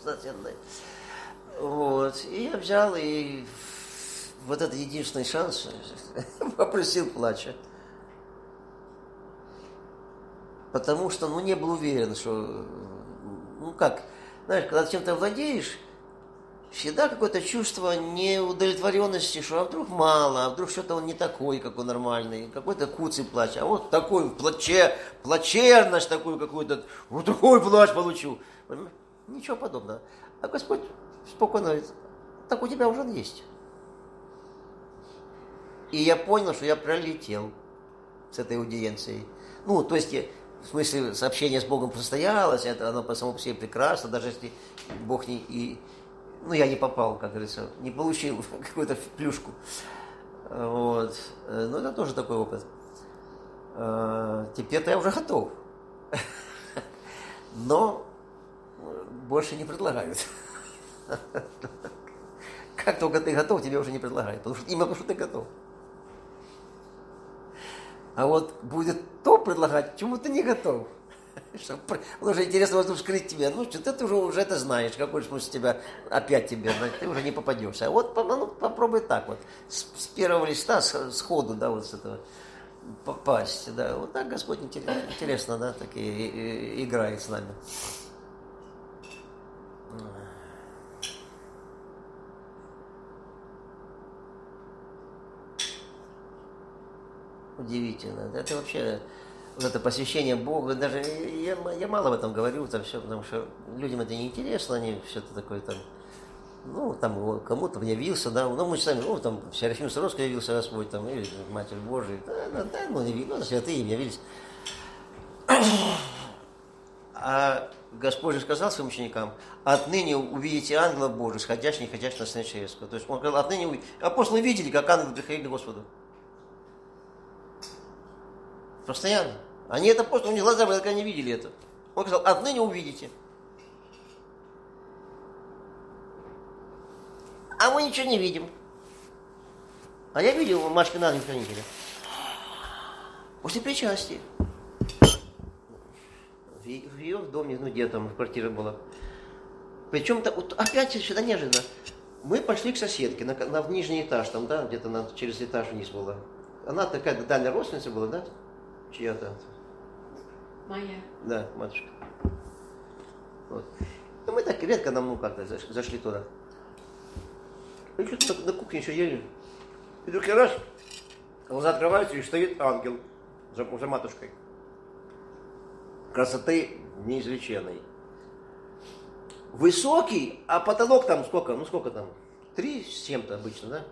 вот, и я взял и вот этот единственный шанс попросил плача. Потому что, ну, не был уверен, что, ну, как, знаешь, когда чем-то владеешь, всегда какое-то чувство неудовлетворенности, что а вдруг мало, а вдруг что-то он не такой, какой нормальный, какой-то куцый плач, а вот такой плаче, плачерность такую какую-то, вот такой плач получу. Ничего подобного. А Господь спокойно говорит, так у тебя уже он есть. И я понял, что я пролетел с этой аудиенцией. Ну, то есть... В смысле, сообщение с Богом состоялось, это оно по самому себе прекрасно, даже если Бог не... И, ну, я не попал, как говорится, не получил какую-то плюшку. Вот. Но это тоже такой опыт. Теперь-то я уже готов. Но больше не предлагают. Как только ты готов, тебе уже не предлагают. Потому что, именно потому, что ты готов. А вот будет то предлагать, чему ты не готов. Потому что интересно возможно вскрыть тебе. Ну, что ты уже, уже это знаешь, какой смысл тебя опять тебе, ты уже не попадешься. А вот ну, попробуй так вот, с, с первого листа, с, сходу, да, вот с этого попасть. Да. Вот так Господь интересно, интересно, да, так и, и, и играет с нами. Удивительно. Это вообще, вот это посвящение Богу, даже я, я мало об этом говорю, там все, потому что людям это не интересно, они все-то такое там, ну, там кому-то явился, да, ну, мы сами, ну, там, Серафим Саровский явился Господь, там, или Матерь Божия, да, да, да, ну, ну, святые им явились. А Господь же сказал своим ученикам, отныне увидите ангела Божия, сходящего, не ходящего на Сына Человеческого. То есть он сказал, отныне увидите. Апостолы видели, как ангелы приходили к Господу. Постоянно. Они это просто, у них глаза были, когда они видели это. Он сказал, отныне увидите. А мы ничего не видим. А я видел Машкина ангел-хранителя. После причастия. В ее в доме, ну где там, в квартире была. Причем вот, опять сюда неожиданно. Мы пошли к соседке на, на в нижний этаж, там, да, где-то на, через этаж вниз была. Она такая дальняя родственница была, да? Чья-то. Моя. Да, матушка. Вот. И мы так редко нам, ну как-то зашли туда. И что-то на, на кухне еще ели. И вдруг раз, глаза открываются, и стоит ангел за, за матушкой. Красоты неизреченной. Высокий, а потолок там сколько? Ну сколько там? Три с чем-то обычно, да?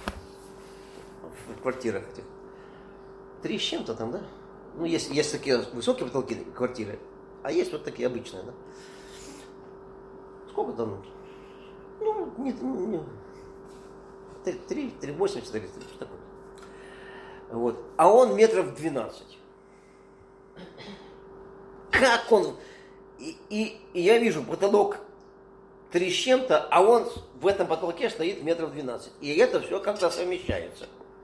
В квартирах этих. Три с чем-то там, да? Ну, есть, есть такие высокие потолки квартиры, а есть вот такие обычные, да? Сколько там? Ну, не, не, три, три, восемьдесят, три, что такое. Вот. А он метров двенадцать. Как он? И, и, и я вижу потолок три с чем-то, а он в этом потолке стоит метров двенадцать. И это все как-то совмещается.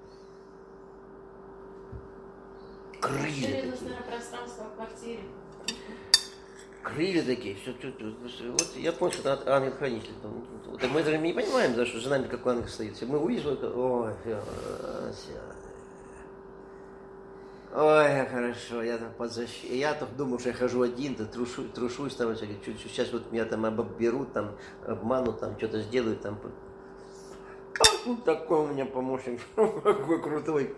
Крылья такие. Пространство в квартире. Крылья такие. Все, все, все. Вот я понял, что это ангел-хранитель. Вот, мы даже не понимаем, да, что за нами какой ангел стоит. Мы увидим, это... Ой, все. Ой, хорошо, я там под защитой. Я там думал, что я хожу один, да трушу, трушусь там, чуть-чуть. Сейчас вот меня там обберут, там, обманут, там, что-то сделают, там. Ну, такой у меня помощник, какой крутой.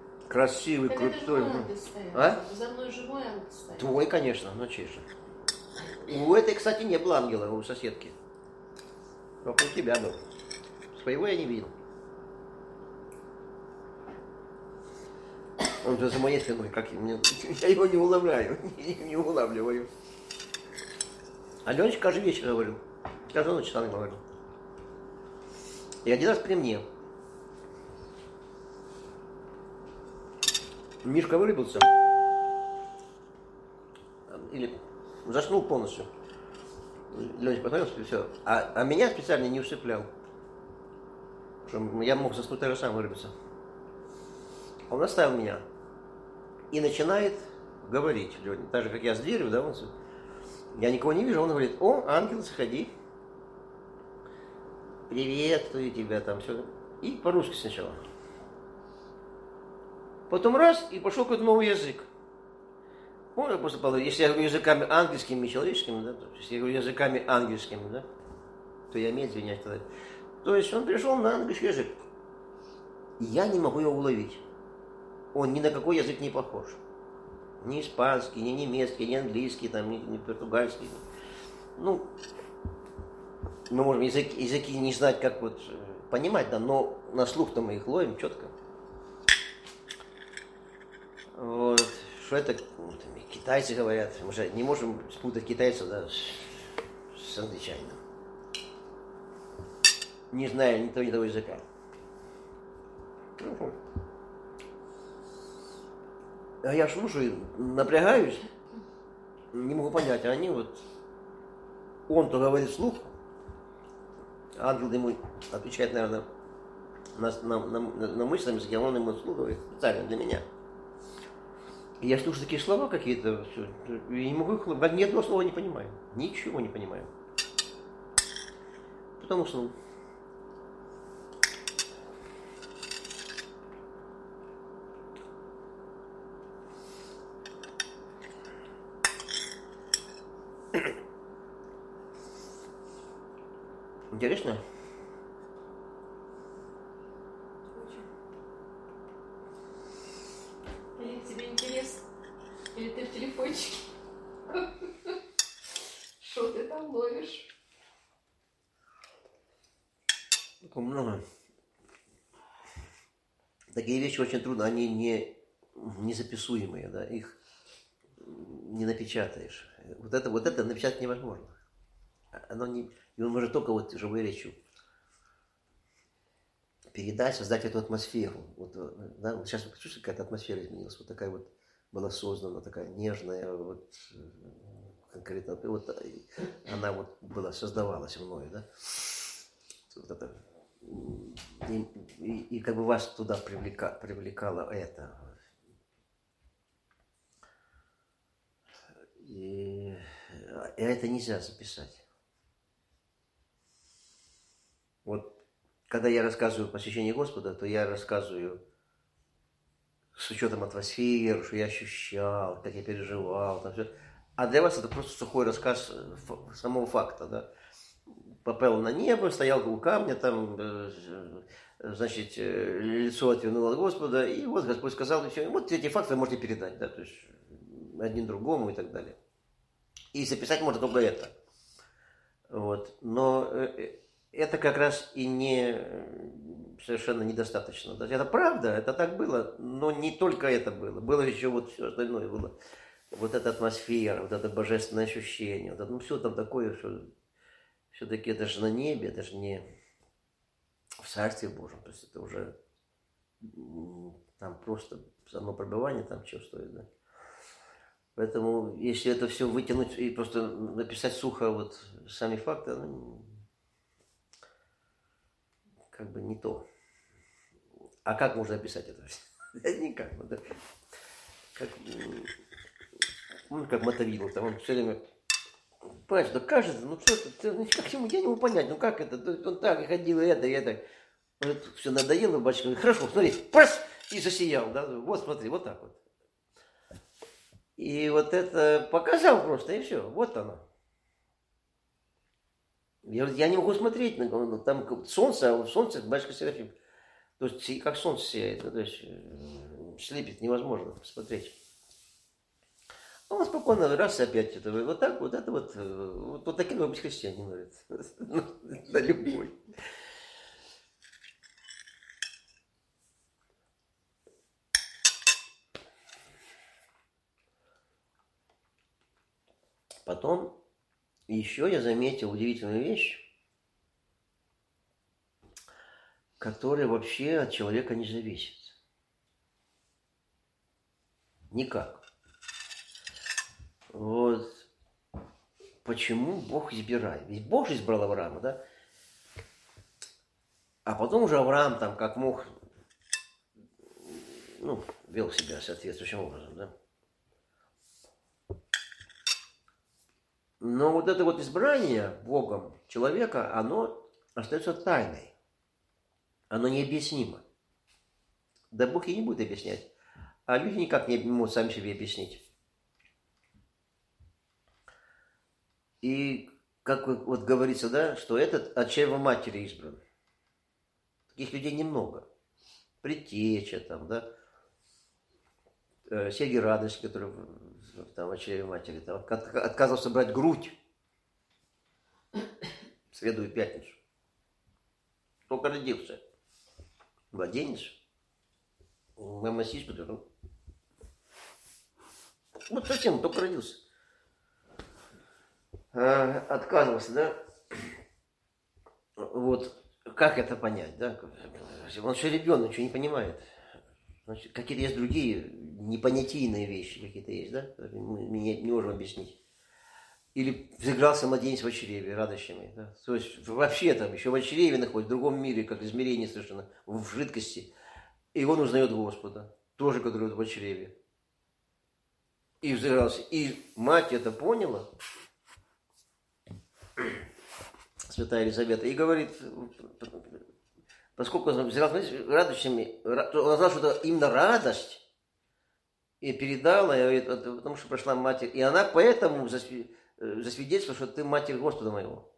Красивый, так крутой. Это же мой ангел стоит. А? За мной живой ангел стоит. Твой, конечно, но чей же. У этой, кстати, не было ангела, у соседки. Только у тебя был. Своего я не видел. Он же за моей спиной, как я, я его не улавляю, не улавливаю. А Ленечка каждый вечер говорил, каждую ночь сам говорил. И один раз при мне. Мишка вырубился. Или заснул полностью. Ленечка посмотрел, и все. А, а меня специально не усыплял. Что я мог заснуть так же сам вырубиться. Он оставил меня. И начинает говорить. Так же, как я с дверью, да, он, я никого не вижу, он говорит: о, ангел, заходи. Приветствую тебя, там все. И по-русски сначала. Потом раз, и пошел какой-то новый язык. Можно просто положить. Если я говорю языками ангельскими и человеческими, да, то если я говорю языками ангельскими, да, то я имею извинять тогда. То есть он пришел на английский язык. И я не могу его уловить. Он ни на какой язык не похож. Ни испанский, ни немецкий, ни английский, там, ни, ни португальский. Ну, мы можем язык, языки не знать, как вот понимать, да, но на слух-то мы их ловим четко. Вот. Что это, вот, китайцы говорят, мы же не можем спутать китайцев, да, с, с англичанином. Не зная ни того, ни того языка. А я слушаю, напрягаюсь, не могу понять, а они вот, он-то говорит вслух, ангел ему отвечает, наверное, на, на, на, на мысленном языке, а он ему вслух говорит специально для меня. И я слушаю такие слова какие-то, и не могу их, ни одного слова не понимаю, ничего не понимаю. Потом уснул. Интересно? Очень. Или тебе интересно? Или ты в телефончике? Что ты там ловишь? Много. Такие вещи очень трудно, они не, не записуемые, да, их не напечатаешь. Вот это, вот это напечатать невозможно. Оно не, и он может только вот живой речью передать, создать эту атмосферу. Вот, да, вот сейчас чувствуете, какая-то атмосфера изменилась, вот такая вот была создана, такая нежная, вот конкретно, вот она вот была, создавалась мною, да. Вот это, и, и, и как бы вас туда привлека, привлекало это. И, и это нельзя записать. Вот, когда я рассказываю о посещении Господа, то я рассказываю с учетом атмосферы, что я ощущал, как я переживал, там все. А для вас это просто сухой рассказ самого факта, да. Попал на небо, стоял у камня, там, значит, лицо отвернуло от Господа, и вот Господь сказал, и все. Вот эти факты вы можете передать, да, то есть один другому и так далее. И записать можно только это. Вот. Но это как раз и не совершенно недостаточно. Это правда, это так было, но не только это было. Было еще вот все остальное. Было вот эта атмосфера, вот это божественное ощущение. Вот это, ну, все там такое, что все-таки это же на небе, это же не в Царстве Божьем. То есть это уже там просто само пробывание там чувствует, да. Поэтому, если это все вытянуть и просто написать сухо вот сами факты, ну, как бы не то. А как можно описать это? Никак. Как, ну, как Мотовилов, там он все время, понимаешь, да кажется, ну что это, ну, как ему, я не могу понять, ну как это, он так и ходил, и это, и это. Вот, все надоело, батюшка говорит: хорошо, смотри, прас, и засиял, да, вот смотри, вот так вот. И вот это показал просто, и все, вот оно. Я, я не могу смотреть, там солнце, а солнце, батюшка Серафим, то есть как солнце сияет, то есть слепит, невозможно смотреть. Он спокойно раз опять это вот так, вот это вот, вот, вот таким должен быть христианин, говорит. На любой. Потом еще я заметил удивительную вещь, которая вообще от человека не зависит. Никак. Вот почему Бог избирает? Ведь Бог же избрал Авраама, да? А потом уже Авраам там как мог, ну, вел себя соответствующим образом, да? Но вот это вот избрание Богом человека, оно остается тайной. Оно необъяснимо. Да Бог и не будет объяснять. А люди никак не могут сами себе объяснить. И, как вот говорится, да, что этот от чрева матери избран. Таких людей немного. Предтеча там, да. Сергий Радость, который там от чрева матери, там, отказывался брать грудь в среду и пятницу. Только родился. Младенец. Мама сиську держу. Вот совсем только родился. А, отказывался, да? Вот как это понять, да? Он же ребенок, ничего не понимает. Значит, какие-то есть другие непонятийные вещи, какие-то есть, да? Мы не, не можем объяснить. Или взыгрался младенец в чреве радощами. Да? То есть вообще там еще в чреве находится, в другом мире, как измерение совершенно, в жидкости. И он узнает Господа, тоже, который в чреве. И взыгрался. И мать это поняла, святая Елизавета, и говорит, поскольку он взялся радостями, он знал, что это именно радость, и передала, и говорит, потому что прошла матерь. И она поэтому засвидетельствовала, что ты матерь Господа моего.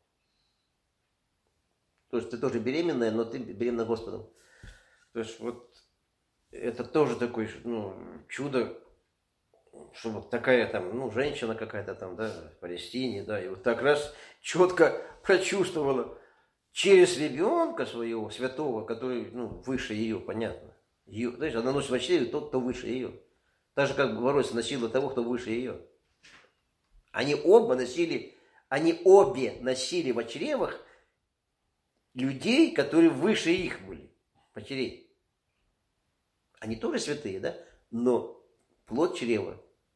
То есть ты тоже беременная, но ты беременна Господом. То есть вот это тоже такое, ну, чудо, что вот такая там, ну, женщина какая-то там, да, в Палестине, да, и вот так раз четко прочувствовала через ребенка своего, святого, который, ну, выше ее, понятно. Ее, знаешь, она носит в чреве тот, кто выше ее. Так же, как Богородица носила того, кто выше ее. Они оба носили, они обе носили в чревах людей, которые выше их были, матерей. Они тоже святые, да? Но плод чрева,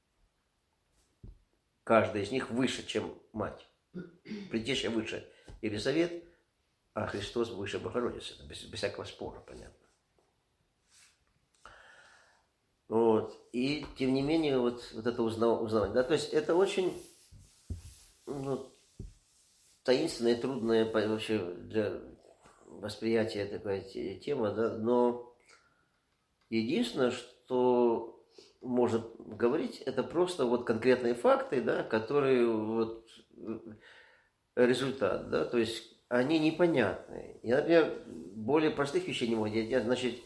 каждая из них выше, чем мать. Предтеча выше Елизавет, а Христос выше Богородицы. Без, без всякого спора, понятно. Вот. И, тем не менее, вот, вот это узнавать. Да? То есть, это очень, ну, таинственная и трудная вообще для восприятия такая тема, да? Но единственное, что может говорить, это просто вот конкретные факты, да, которые вот результат, да, то есть они непонятные. Я, например, более простых вещей не могу делать. Я, значит,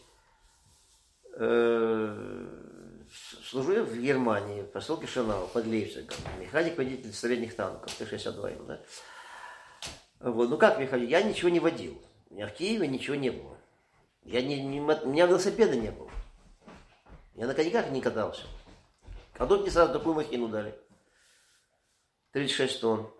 э, служу я в Германии, в поселке Шенау, под Лейпцигом. Механик-водитель средних танков, Т шестьдесят два, да. Вот, ну как механик? Я ничего не водил. У меня в Киеве ничего не было. Я не, не, у меня велосипеда не было. Я на коньках не катался. А тут мне сразу такую махину дали. тридцать шесть тонн.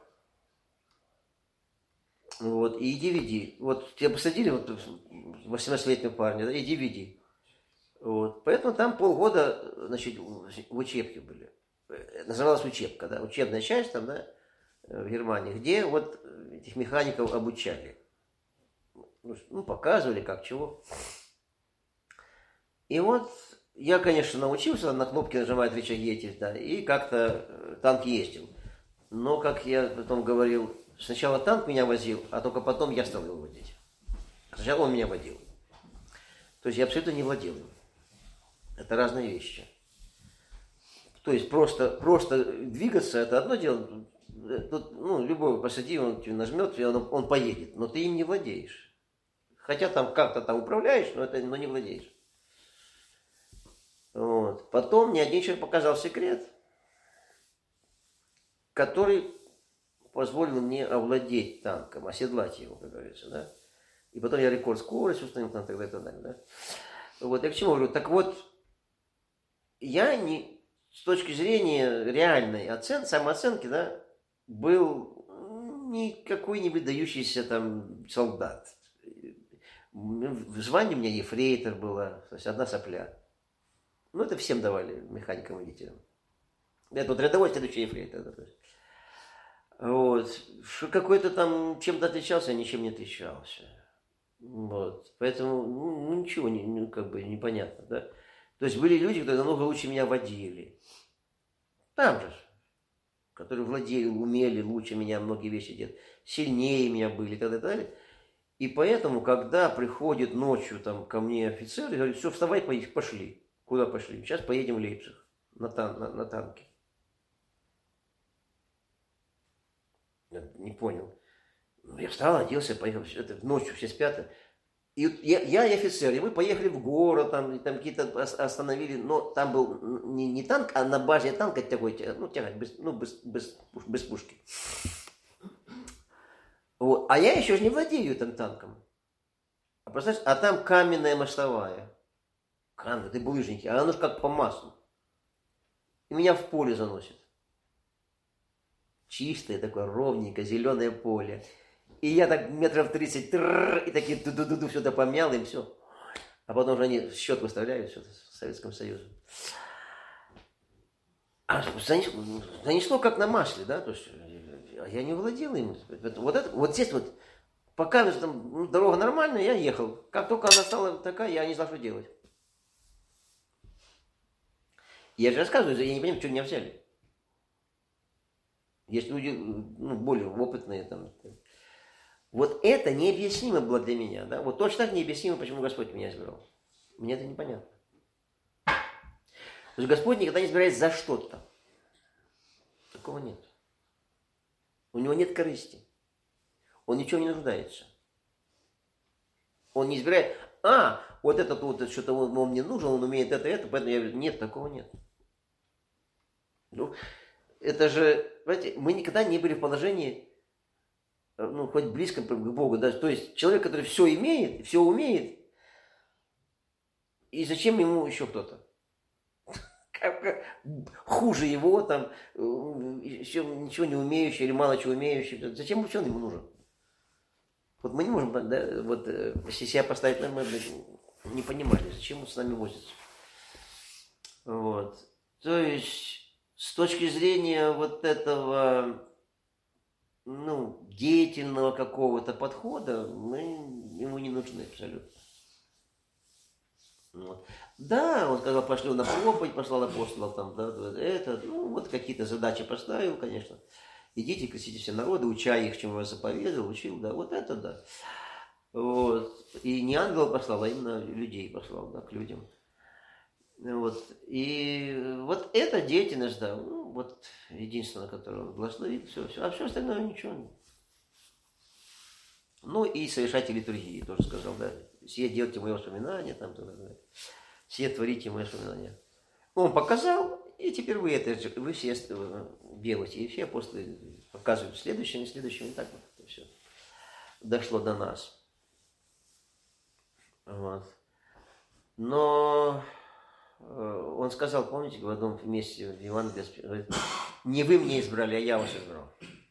Вот, и иди веди. Вот тебя посадили, вот восемнадцатилетнего парня, да, иди веди. Вот. Поэтому там полгода, значит, в учебке были. Называлась учебка, да, учебная часть там, да, в Германии, где вот этих механиков обучали. Ну, показывали, как, чего. И вот я, конечно, научился на кнопки нажимать рычаги эти, да, и как-то танк ездил. Но, как я потом говорил, сначала танк меня возил, а только потом я стал его водить. Сначала он меня водил. То есть я абсолютно не владел им. Это разные вещи. То есть просто, просто двигаться – это одно дело. Тут, ну, любого посади, он тебе нажмет, и он, он поедет. Но ты им не владеешь. Хотя там как-то там управляешь, но, это, но не владеешь. Вот. Потом мне один человек показал секрет. который позволил мне овладеть танком, оседлать его, как говорится, да. И потом я рекорд скорости установил, там, так далее, так далее, да. Вот, я к чему говорю? Так вот, я не, с точки зрения реальной оценки, самооценки, да, был никакой не выдающийся там солдат. В звании у меня ефрейтор было, то есть одна сопля. Ну, это всем давали механикам-водителям. Это вот рядовой следующий ефрейтор. Да, вот. Что какой-то там чем-то отличался, я ничем не отличался. Вот. Поэтому, ну, ничего, не, ну, как бы непонятно, да. То есть были люди, которые намного лучше меня водили. Там же. Которые владели, умели лучше меня многие вещи делать. Сильнее меня были и так далее. И поэтому, когда приходит ночью там, ко мне офицер и говорит, все, вставай, пошли. Куда пошли? Сейчас поедем в Лейпциг на, тан на, на танке. Я не понял. Я встал, оделся, поехал. Это ночью все спят. И я, я и офицер, и мы поехали в город, там, там какие-то остановили, но там был не, не танк, а на базе танка такой, ну, тягать, без, ну, без, без, без пушки. Вот. А я еще же не владею этим танком. А, представляешь, а там каменная мостовая. Камень, ты булыжники, а оно же как по маслу. И меня в поле заносит. Чистое такое, ровненькое, зеленое поле. И я так метров тридцать, и такие ду-ду-ду-ду, все это помял, и все. А потом же они счет выставляют, все с Советским Союзом. А занесло, занесло как на масле, да, то есть я не владел им. Вот, это, вот здесь вот, пока там, дорога нормальная, я ехал. Как только она стала такая, я не знал, что делать. Я же рассказываю, я не понимаю, что меня взяли. Есть люди, ну, более опытные там. Вот это необъяснимо было для меня, да? Вот точно так необъяснимо, почему Господь меня избрал. Мне это непонятно. То есть Господь никогда не избирает за что-то. Такого нет. У него нет корысти. Он ничего не нуждается. Он не избирает, а, вот этот вот, что-то он, он мне нужен, он умеет это, это, поэтому я говорю, нет, такого нет. Ну, это же, понимаете, мы никогда не были в положении, ну, хоть близко к Богу, да, то есть человек, который все имеет, все умеет, и зачем ему еще кто-то? Хуже его, там, еще ничего не умеющий или мало чего умеющий, зачем вообще он ему нужен? Вот мы не можем, да, вот, если себя поставить нормально, не понимали, зачем он с нами возится. Вот. То есть, с точки зрения вот этого, ну, деятельного какого-то подхода, мы ему не нужны абсолютно. Вот. Да, он сказал, пошли на проповедь, послал апостолов, там, да, это, ну, вот какие-то задачи поставил, конечно. Идите, крестите все народы, уча их, чему я заповедовал, учил, да, вот это да. Вот. И не ангел послал, а именно людей послал, да, к людям. Вот. И вот эта деятельность, да, ну, вот единственная, которую он благословит, все, все, а все остальное ничего. Ну и совершайте литургии, тоже сказал, да. Сие делайте мои воспоминания, там, там, там, сие творите мои воспоминания. Он показал, и теперь вы это, вы все делаете, и все апостолы показывают следующее, не следующее, не так вот это все дошло до нас. Вот. Но он сказал, помните, в одном месте в Евангелии, говорит, не вы меня избрали, а я вас избрал.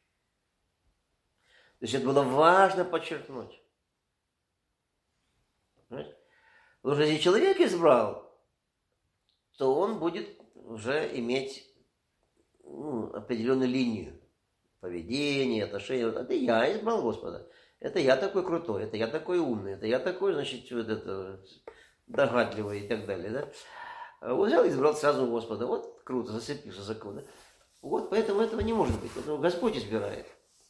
То есть это было важно подчеркнуть. Понимаете? Потому что если человек избрал, то он будет уже иметь, ну, определенную линию поведения, отношений. Это я избрал Господа. Это я такой крутой, это я такой умный, это я такой, значит, вот это, догадливый и так далее. Да? Вот взял и избрал сразу Господа. Вот круто, зацепился за кого. Да? Вот поэтому этого не может быть. Поэтому Господь избирает.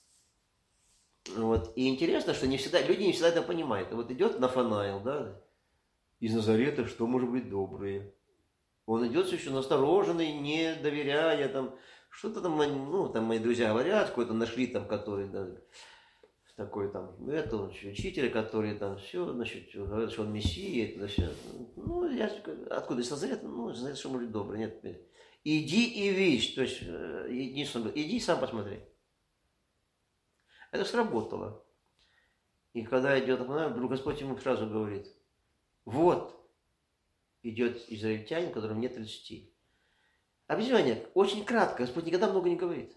Вот. И интересно, что не всегда, люди не всегда это понимают. Вот идет Нафанаил, да, из Назарета, что может быть доброе. Он идет все еще настороженный, не доверяя, там, что-то там, ну, там мои друзья говорят, какой-то нашли там, который, да, такой там, это, учителя, который там все, значит, говорят, что он мессия, это все. Ну, я, откуда из Назарета? Ну, знаете, что может быть доброе, нет. иди и видь. То есть, единственное, иди и сам посмотри. Это сработало. И когда идет, вдруг Господь ему сразу говорит, вот идет израильтянин, которому нет тридцати. Объяснение очень кратко, Господь никогда много не говорит.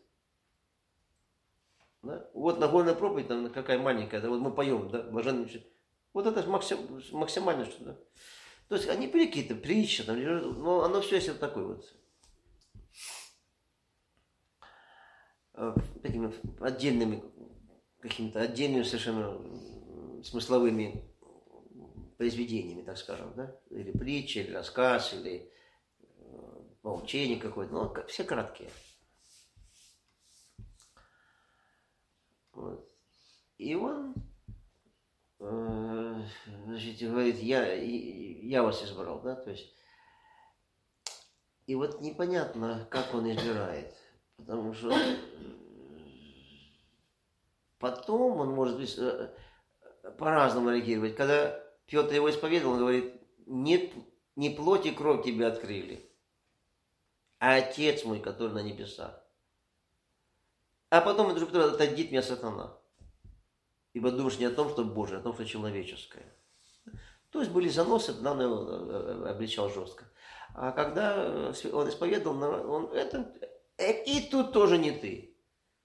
Да? Вот Нагорная проповедь, там какая маленькая, да, вот мы поем, да, блаженный. Вот это максим, максимально что, да. То есть они были какие-то притчи, там, но оно все есть вот такое вот. Такими отдельными, какими-то отдельными совершенно смысловыми произведениями, так скажем, да, или притчи, или рассказ, или поучение какое-то, ну, все краткие. Вот. И он, э, значит, говорит, я, я вас избрал, да, то есть, и вот непонятно, как он избирает, потому что потом он может быть по-разному реагировать. Когда Петр его исповедовал, он говорит, не, не плоть и кровь тебя открыли, а Отец мой, который на небесах. А потом он говорит, отойдит меня, сатана. Ибо думаешь не о том, что Божие, а о том, что человеческое. То есть были заносы, нам он обличал жестко. А когда он исповедовал, он это, и тут тоже не ты.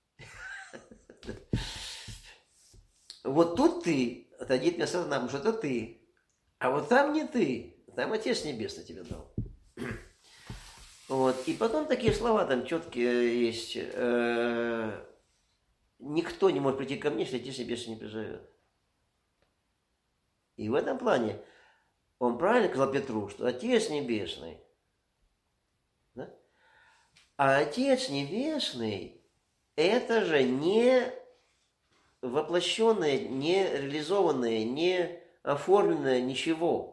Вот тут ты, отойдит меня сатана, потому что это ты. А вот там не ты, там Отец Небесный тебе дал. Вот. И потом такие слова там четкие есть. Э-э- никто не может прийти ко мне, если Отец Небесный не призовет. И в этом плане он правильно сказал Петру, что Отец Небесный. Да? А Отец Небесный это же не воплощенное, не реализованное, не оформленное ничего.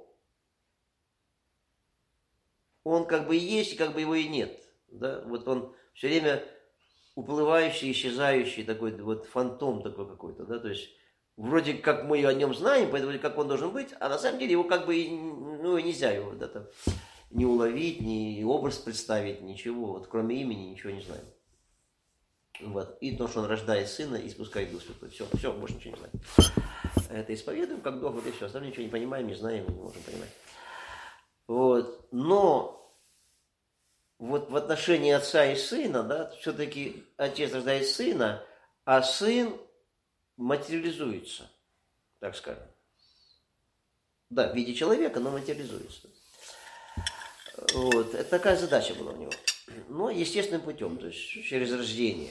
Он как бы есть, как бы его и нет. Да? Вот он все время уплывающий, исчезающий такой вот фантом такой какой-то. Да? То есть вроде как мы о нем знаем, поэтому как он должен быть, а на самом деле его как бы ну, нельзя его да, там, не уловить, ни образ представить, ничего. Вот кроме имени ничего не знаем. Вот. И то, что он рождает сына и спускает Дух Святой. Все, все, больше ничего не знаем. Это исповедуем как догмат и все. Остальное ничего не понимаем, не знаем, не можем понимать. Вот. Но вот в отношении отца и сына, да, все-таки отец рождает сына, а сын материализуется, так скажем. Да, в виде человека, но материализуется. Вот. Это такая задача была у него. Но естественным путем, то есть через рождение.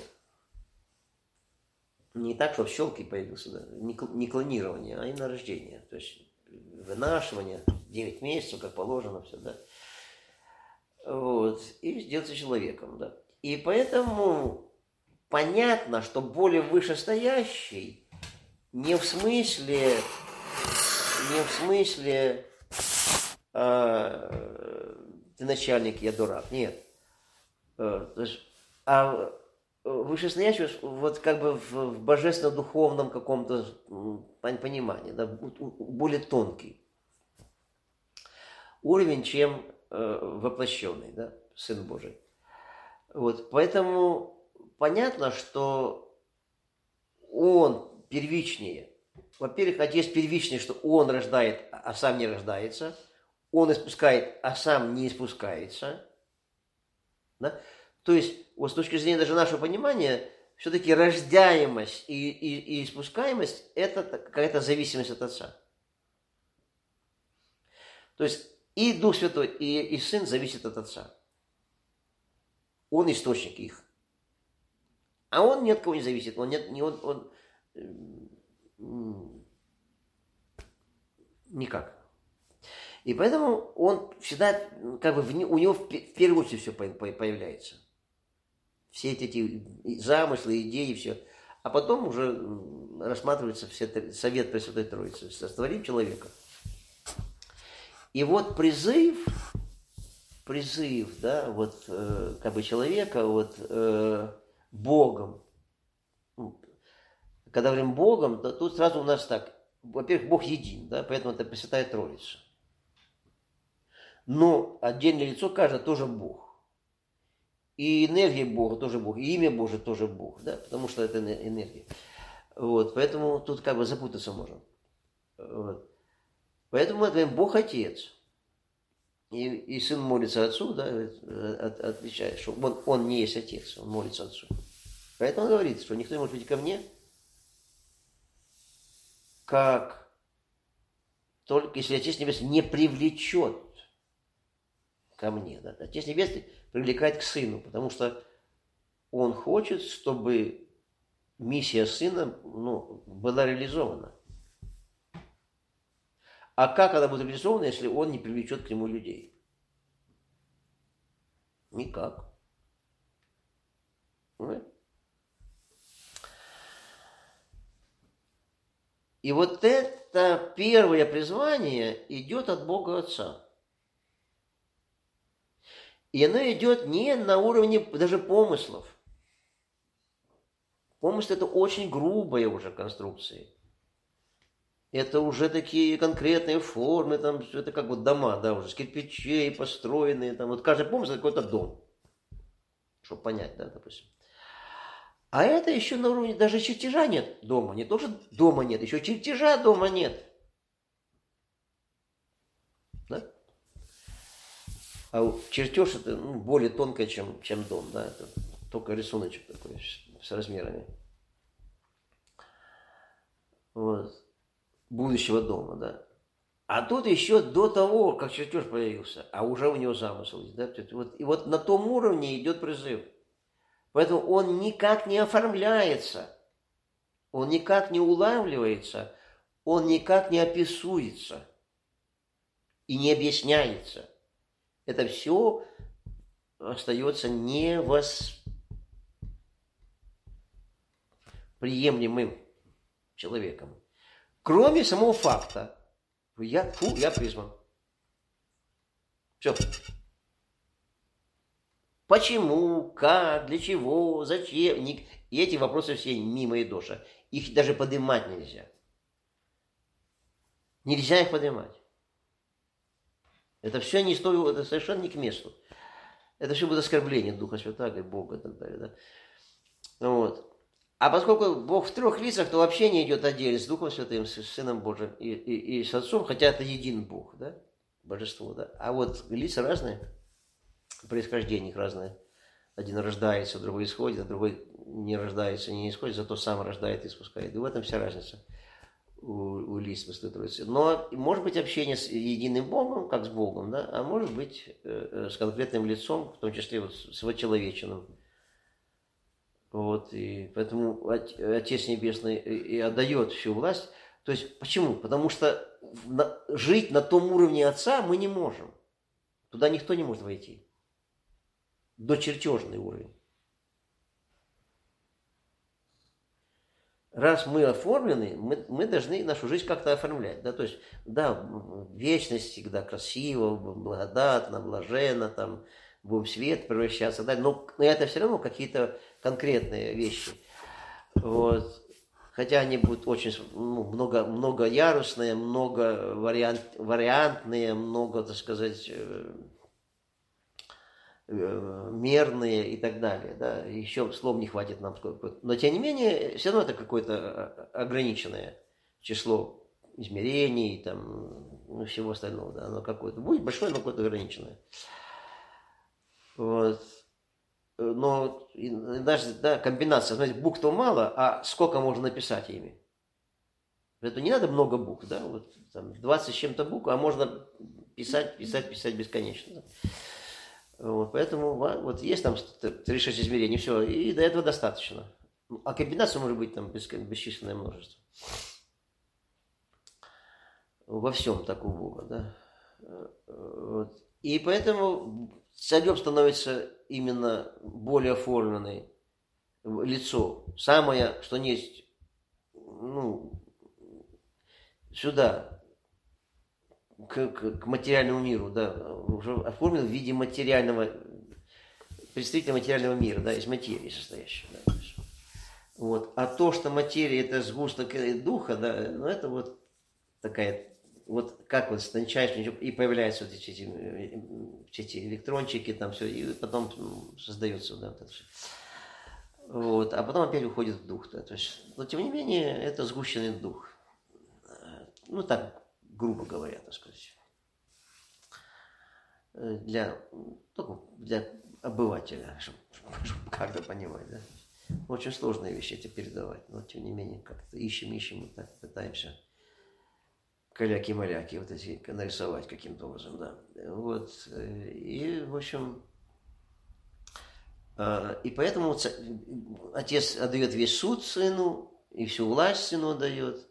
Не так, что в щелке появился, да, не клонирование, а именно рождение. То есть вынашивание, девять месяцев, как положено, все, да. Вот. И сделаться человеком, да. И поэтому понятно, что более вышестоящий не в смысле, не в смысле э, ты начальник, я дурак, нет. Э, то есть, а вышестоящий вот как бы в, в божественно-духовном каком-то понимании, да, более тонкий уровень, чем э, воплощенный, да, Сын Божий. Вот, поэтому понятно, что он первичнее. Во-первых, Отец первичный, что он рождает, а сам не рождается. Он испускает, а сам не испускается. Да? То есть, вот с точки зрения даже нашего понимания, все-таки рождаемость и, и, и испускаемость – это какая-то зависимость от Отца. То есть, и Дух Святой, и, и Сын зависят от Отца. Он источник их. А он ни от кого не зависит. Он, нет, не, он, он никак. И поэтому он всегда, как бы, у него в первую очередь все появляется. Все эти замыслы, идеи, все. А потом уже рассматривается все, совет Пресвятой Троицы. Сотворим человека. И вот призыв, призыв, да, вот, э, как бы человека, вот, э, Богом. Когда говорим Богом, то тут сразу у нас так. Во-первых, Бог един, да, поэтому это Пресвятая Троица. Но отдельное лицо каждое тоже Бог. И энергия Бога тоже Бог, и имя Божие тоже Бог, да, потому что это энергия. Вот, поэтому тут как бы запутаться можно. Вот. Поэтому мы говорим, Бог Отец. И, и сын молится Отцу, да, от, отвечает, что он, он не есть Отец, он молится Отцу. Поэтому он говорит, что никто не может прийти ко мне, как только если Отец Небесный не привлечет ко мне. Да. Отец Небесный привлекает к Сыну, потому что Он хочет, чтобы миссия Сына, ну, была реализована. А как она будет реализована, если Он не привлечет к Нему людей? Никак. Понимаете? И вот это первое призвание идет от Бога Отца. И оно идет не на уровне даже помыслов. Помысл – это очень грубая уже конструкция. Это уже такие конкретные формы, там, это как вот дома, да, уже с кирпичей построенные. Там, вот каждый помысл – это какой-то дом. Чтобы понять, да, допустим. А это еще на уровне, даже чертежа нет дома. Не то, что дома нет, еще чертежа дома нет. Да? А чертеж это ну, более тонкое, чем, чем дом. Да? Это только рисуночек такой с размерами. Вот. Будущего дома, да. А тут еще до того, как чертеж появился, а уже у него замысел есть. Да? Вот, и вот на том уровне идет призыв. Поэтому он никак не оформляется, он никак не улавливается, он никак не описуется и не объясняется. Это все остается невосприемлемым человеком. Кроме самого факта. Я, фу, я призван. Все. Почему, как, для чего, зачем? И эти вопросы все мимо и доша. Их даже поднимать нельзя. Нельзя их поднимать. Это все не стоит, это совершенно не к месту. Это все будет оскорбление Духа Святаго и Бога и так далее. Да? Вот. А поскольку Бог в трех лицах, то вообще не идет отдельно с Духом Святым, с Сыном Божьим и, и, и с Отцом, хотя это един Бог, да? Божество. Да? А вот лица разные. Происхождение их разное. Один рождается, другой исходит, а другой не рождается, не исходит, зато сам рождает и спускает. И в этом вся разница у, у лиц Святой Троицы. Но может быть общение с единым Богом, как с Богом, да, а может быть э, с конкретным лицом, в том числе вот с вочеловеченным. Вот, и поэтому Отец Небесный и отдает всю власть. То есть почему? Потому что на, жить на том уровне Отца мы не можем. Туда никто не может войти. До чертежный уровень. Раз мы оформлены, мы, мы должны нашу жизнь как-то оформлять. Да? То есть, да, вечность всегда красиво, благодатно, блаженно, там, будем в свет превращаться, да? Но это все равно какие-то конкретные вещи. Вот. Хотя они будут очень ну, много, многоярусные, много вариант, вариантные, много, так сказать, мерные и так далее. Да? Еще слов не хватит нам сколько. Но тем не менее, все равно это какое-то ограниченное число измерений, там, ну, всего остального. Да? Оно какое-то будет большое, но какое-то ограниченное. Вот. Но даже да, комбинация, знаете, букв-то мало, а сколько можно написать ими? Это не надо много букв, да? Вот, там, двадцать с чем-то букв, а можно писать, писать, писать бесконечно. Вот, поэтому вот есть там тридцать шесть измерений, все, и до этого достаточно. А комбинация может быть там бесчисленное множество. Во всем так у Бога, да. Вот. И поэтому царем становится именно более оформленное лицо. Самое, что не есть, ну, сюда, К, к, к материальному миру, да, уже оформлен в виде материального, представителя материального мира, да, из материи состоящего. Да. Вот. А то, что материя это сгусток духа, да, ну это вот такая вот как вот с тончайшим, и появляются вот эти, эти электрончики, там все, и потом ну, создается, да, вот это все. Вот, а потом опять уходит в дух, да, то есть, но тем не менее, это сгущенный дух. Ну, так, грубо говоря, так сказать. Для, только для обывателя, чтобы, чтобы как-то понимать, да. Очень сложные вещи эти передавать, но тем не менее, как-то ищем, ищем, и так пытаемся каляки-маляки вот эти нарисовать каким-то образом, да. Вот, и, в общем, и поэтому отец отдает весь суд сыну, и всю власть сыну отдает.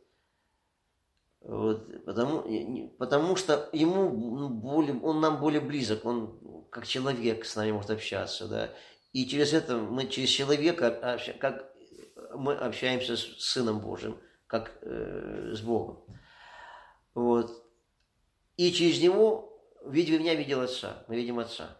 Вот, потому, потому что ему более, он нам более близок, он как человек с нами может общаться, да. И через это мы через человека, как мы общаемся с Сыном Божьим, как э, с Богом. Вот. И через него, видя меня, видел Отца. Мы видим Отца.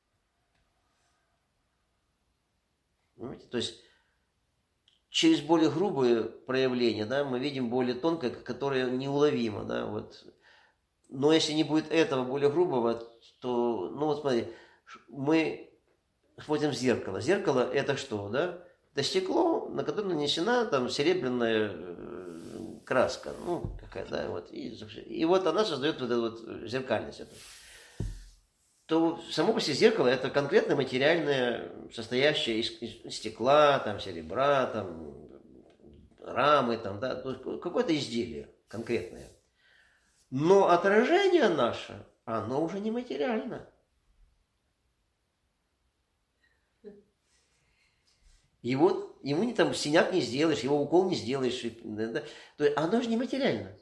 Понимаете? То есть через более грубые проявления, да, мы видим более тонкое, которое неуловимо, да, вот. Но если не будет этого более грубого, то, ну вот смотри, мы смотрим в зеркало. Зеркало это что, да? Это стекло, на которое нанесена там серебряная краска, ну какая, да, вот. И, и вот она создает вот эту вот зеркальность. Эту. То само по себе зеркало это конкретно материальное, состоящее из, из стекла, там, серебра, там, рамы, там, да, то есть какое-то изделие конкретное. Но отражение наше, оно уже не материально. И вот ему не там синяк не сделаешь, его укол не сделаешь. Да, то есть оно же не материально.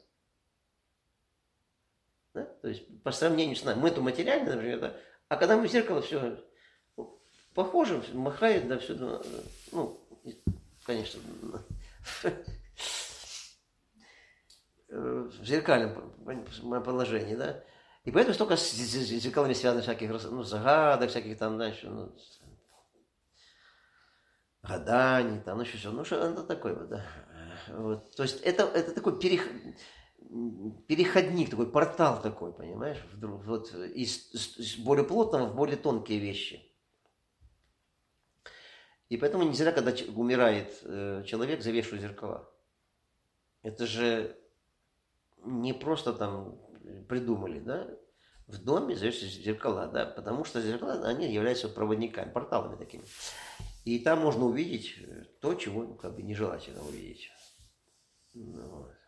Да? То есть по сравнению с нами. Мы-то материально, например, да? А когда мы в зеркало все похоже, махает, да, все, ну, конечно, в зеркальном положении, да. И поэтому столько с зеркалами связано всяких, ну, загадок, всяких там, знаешь, ну, гаданий, там, ну, что, все, ну, что это такое вот, да. Вот. То есть это, это такой перех... переходник, такой портал такой, понимаешь, вдруг, вот из, из более плотного в более тонкие вещи. И поэтому не зря, когда умирает э, человек, завешивают зеркала. Это же не просто там придумали, да, в доме завешивают зеркала, да, потому что зеркала, они являются проводниками, порталами такими. И там можно увидеть то, чего, ну, как бы нежелательно увидеть. Ну,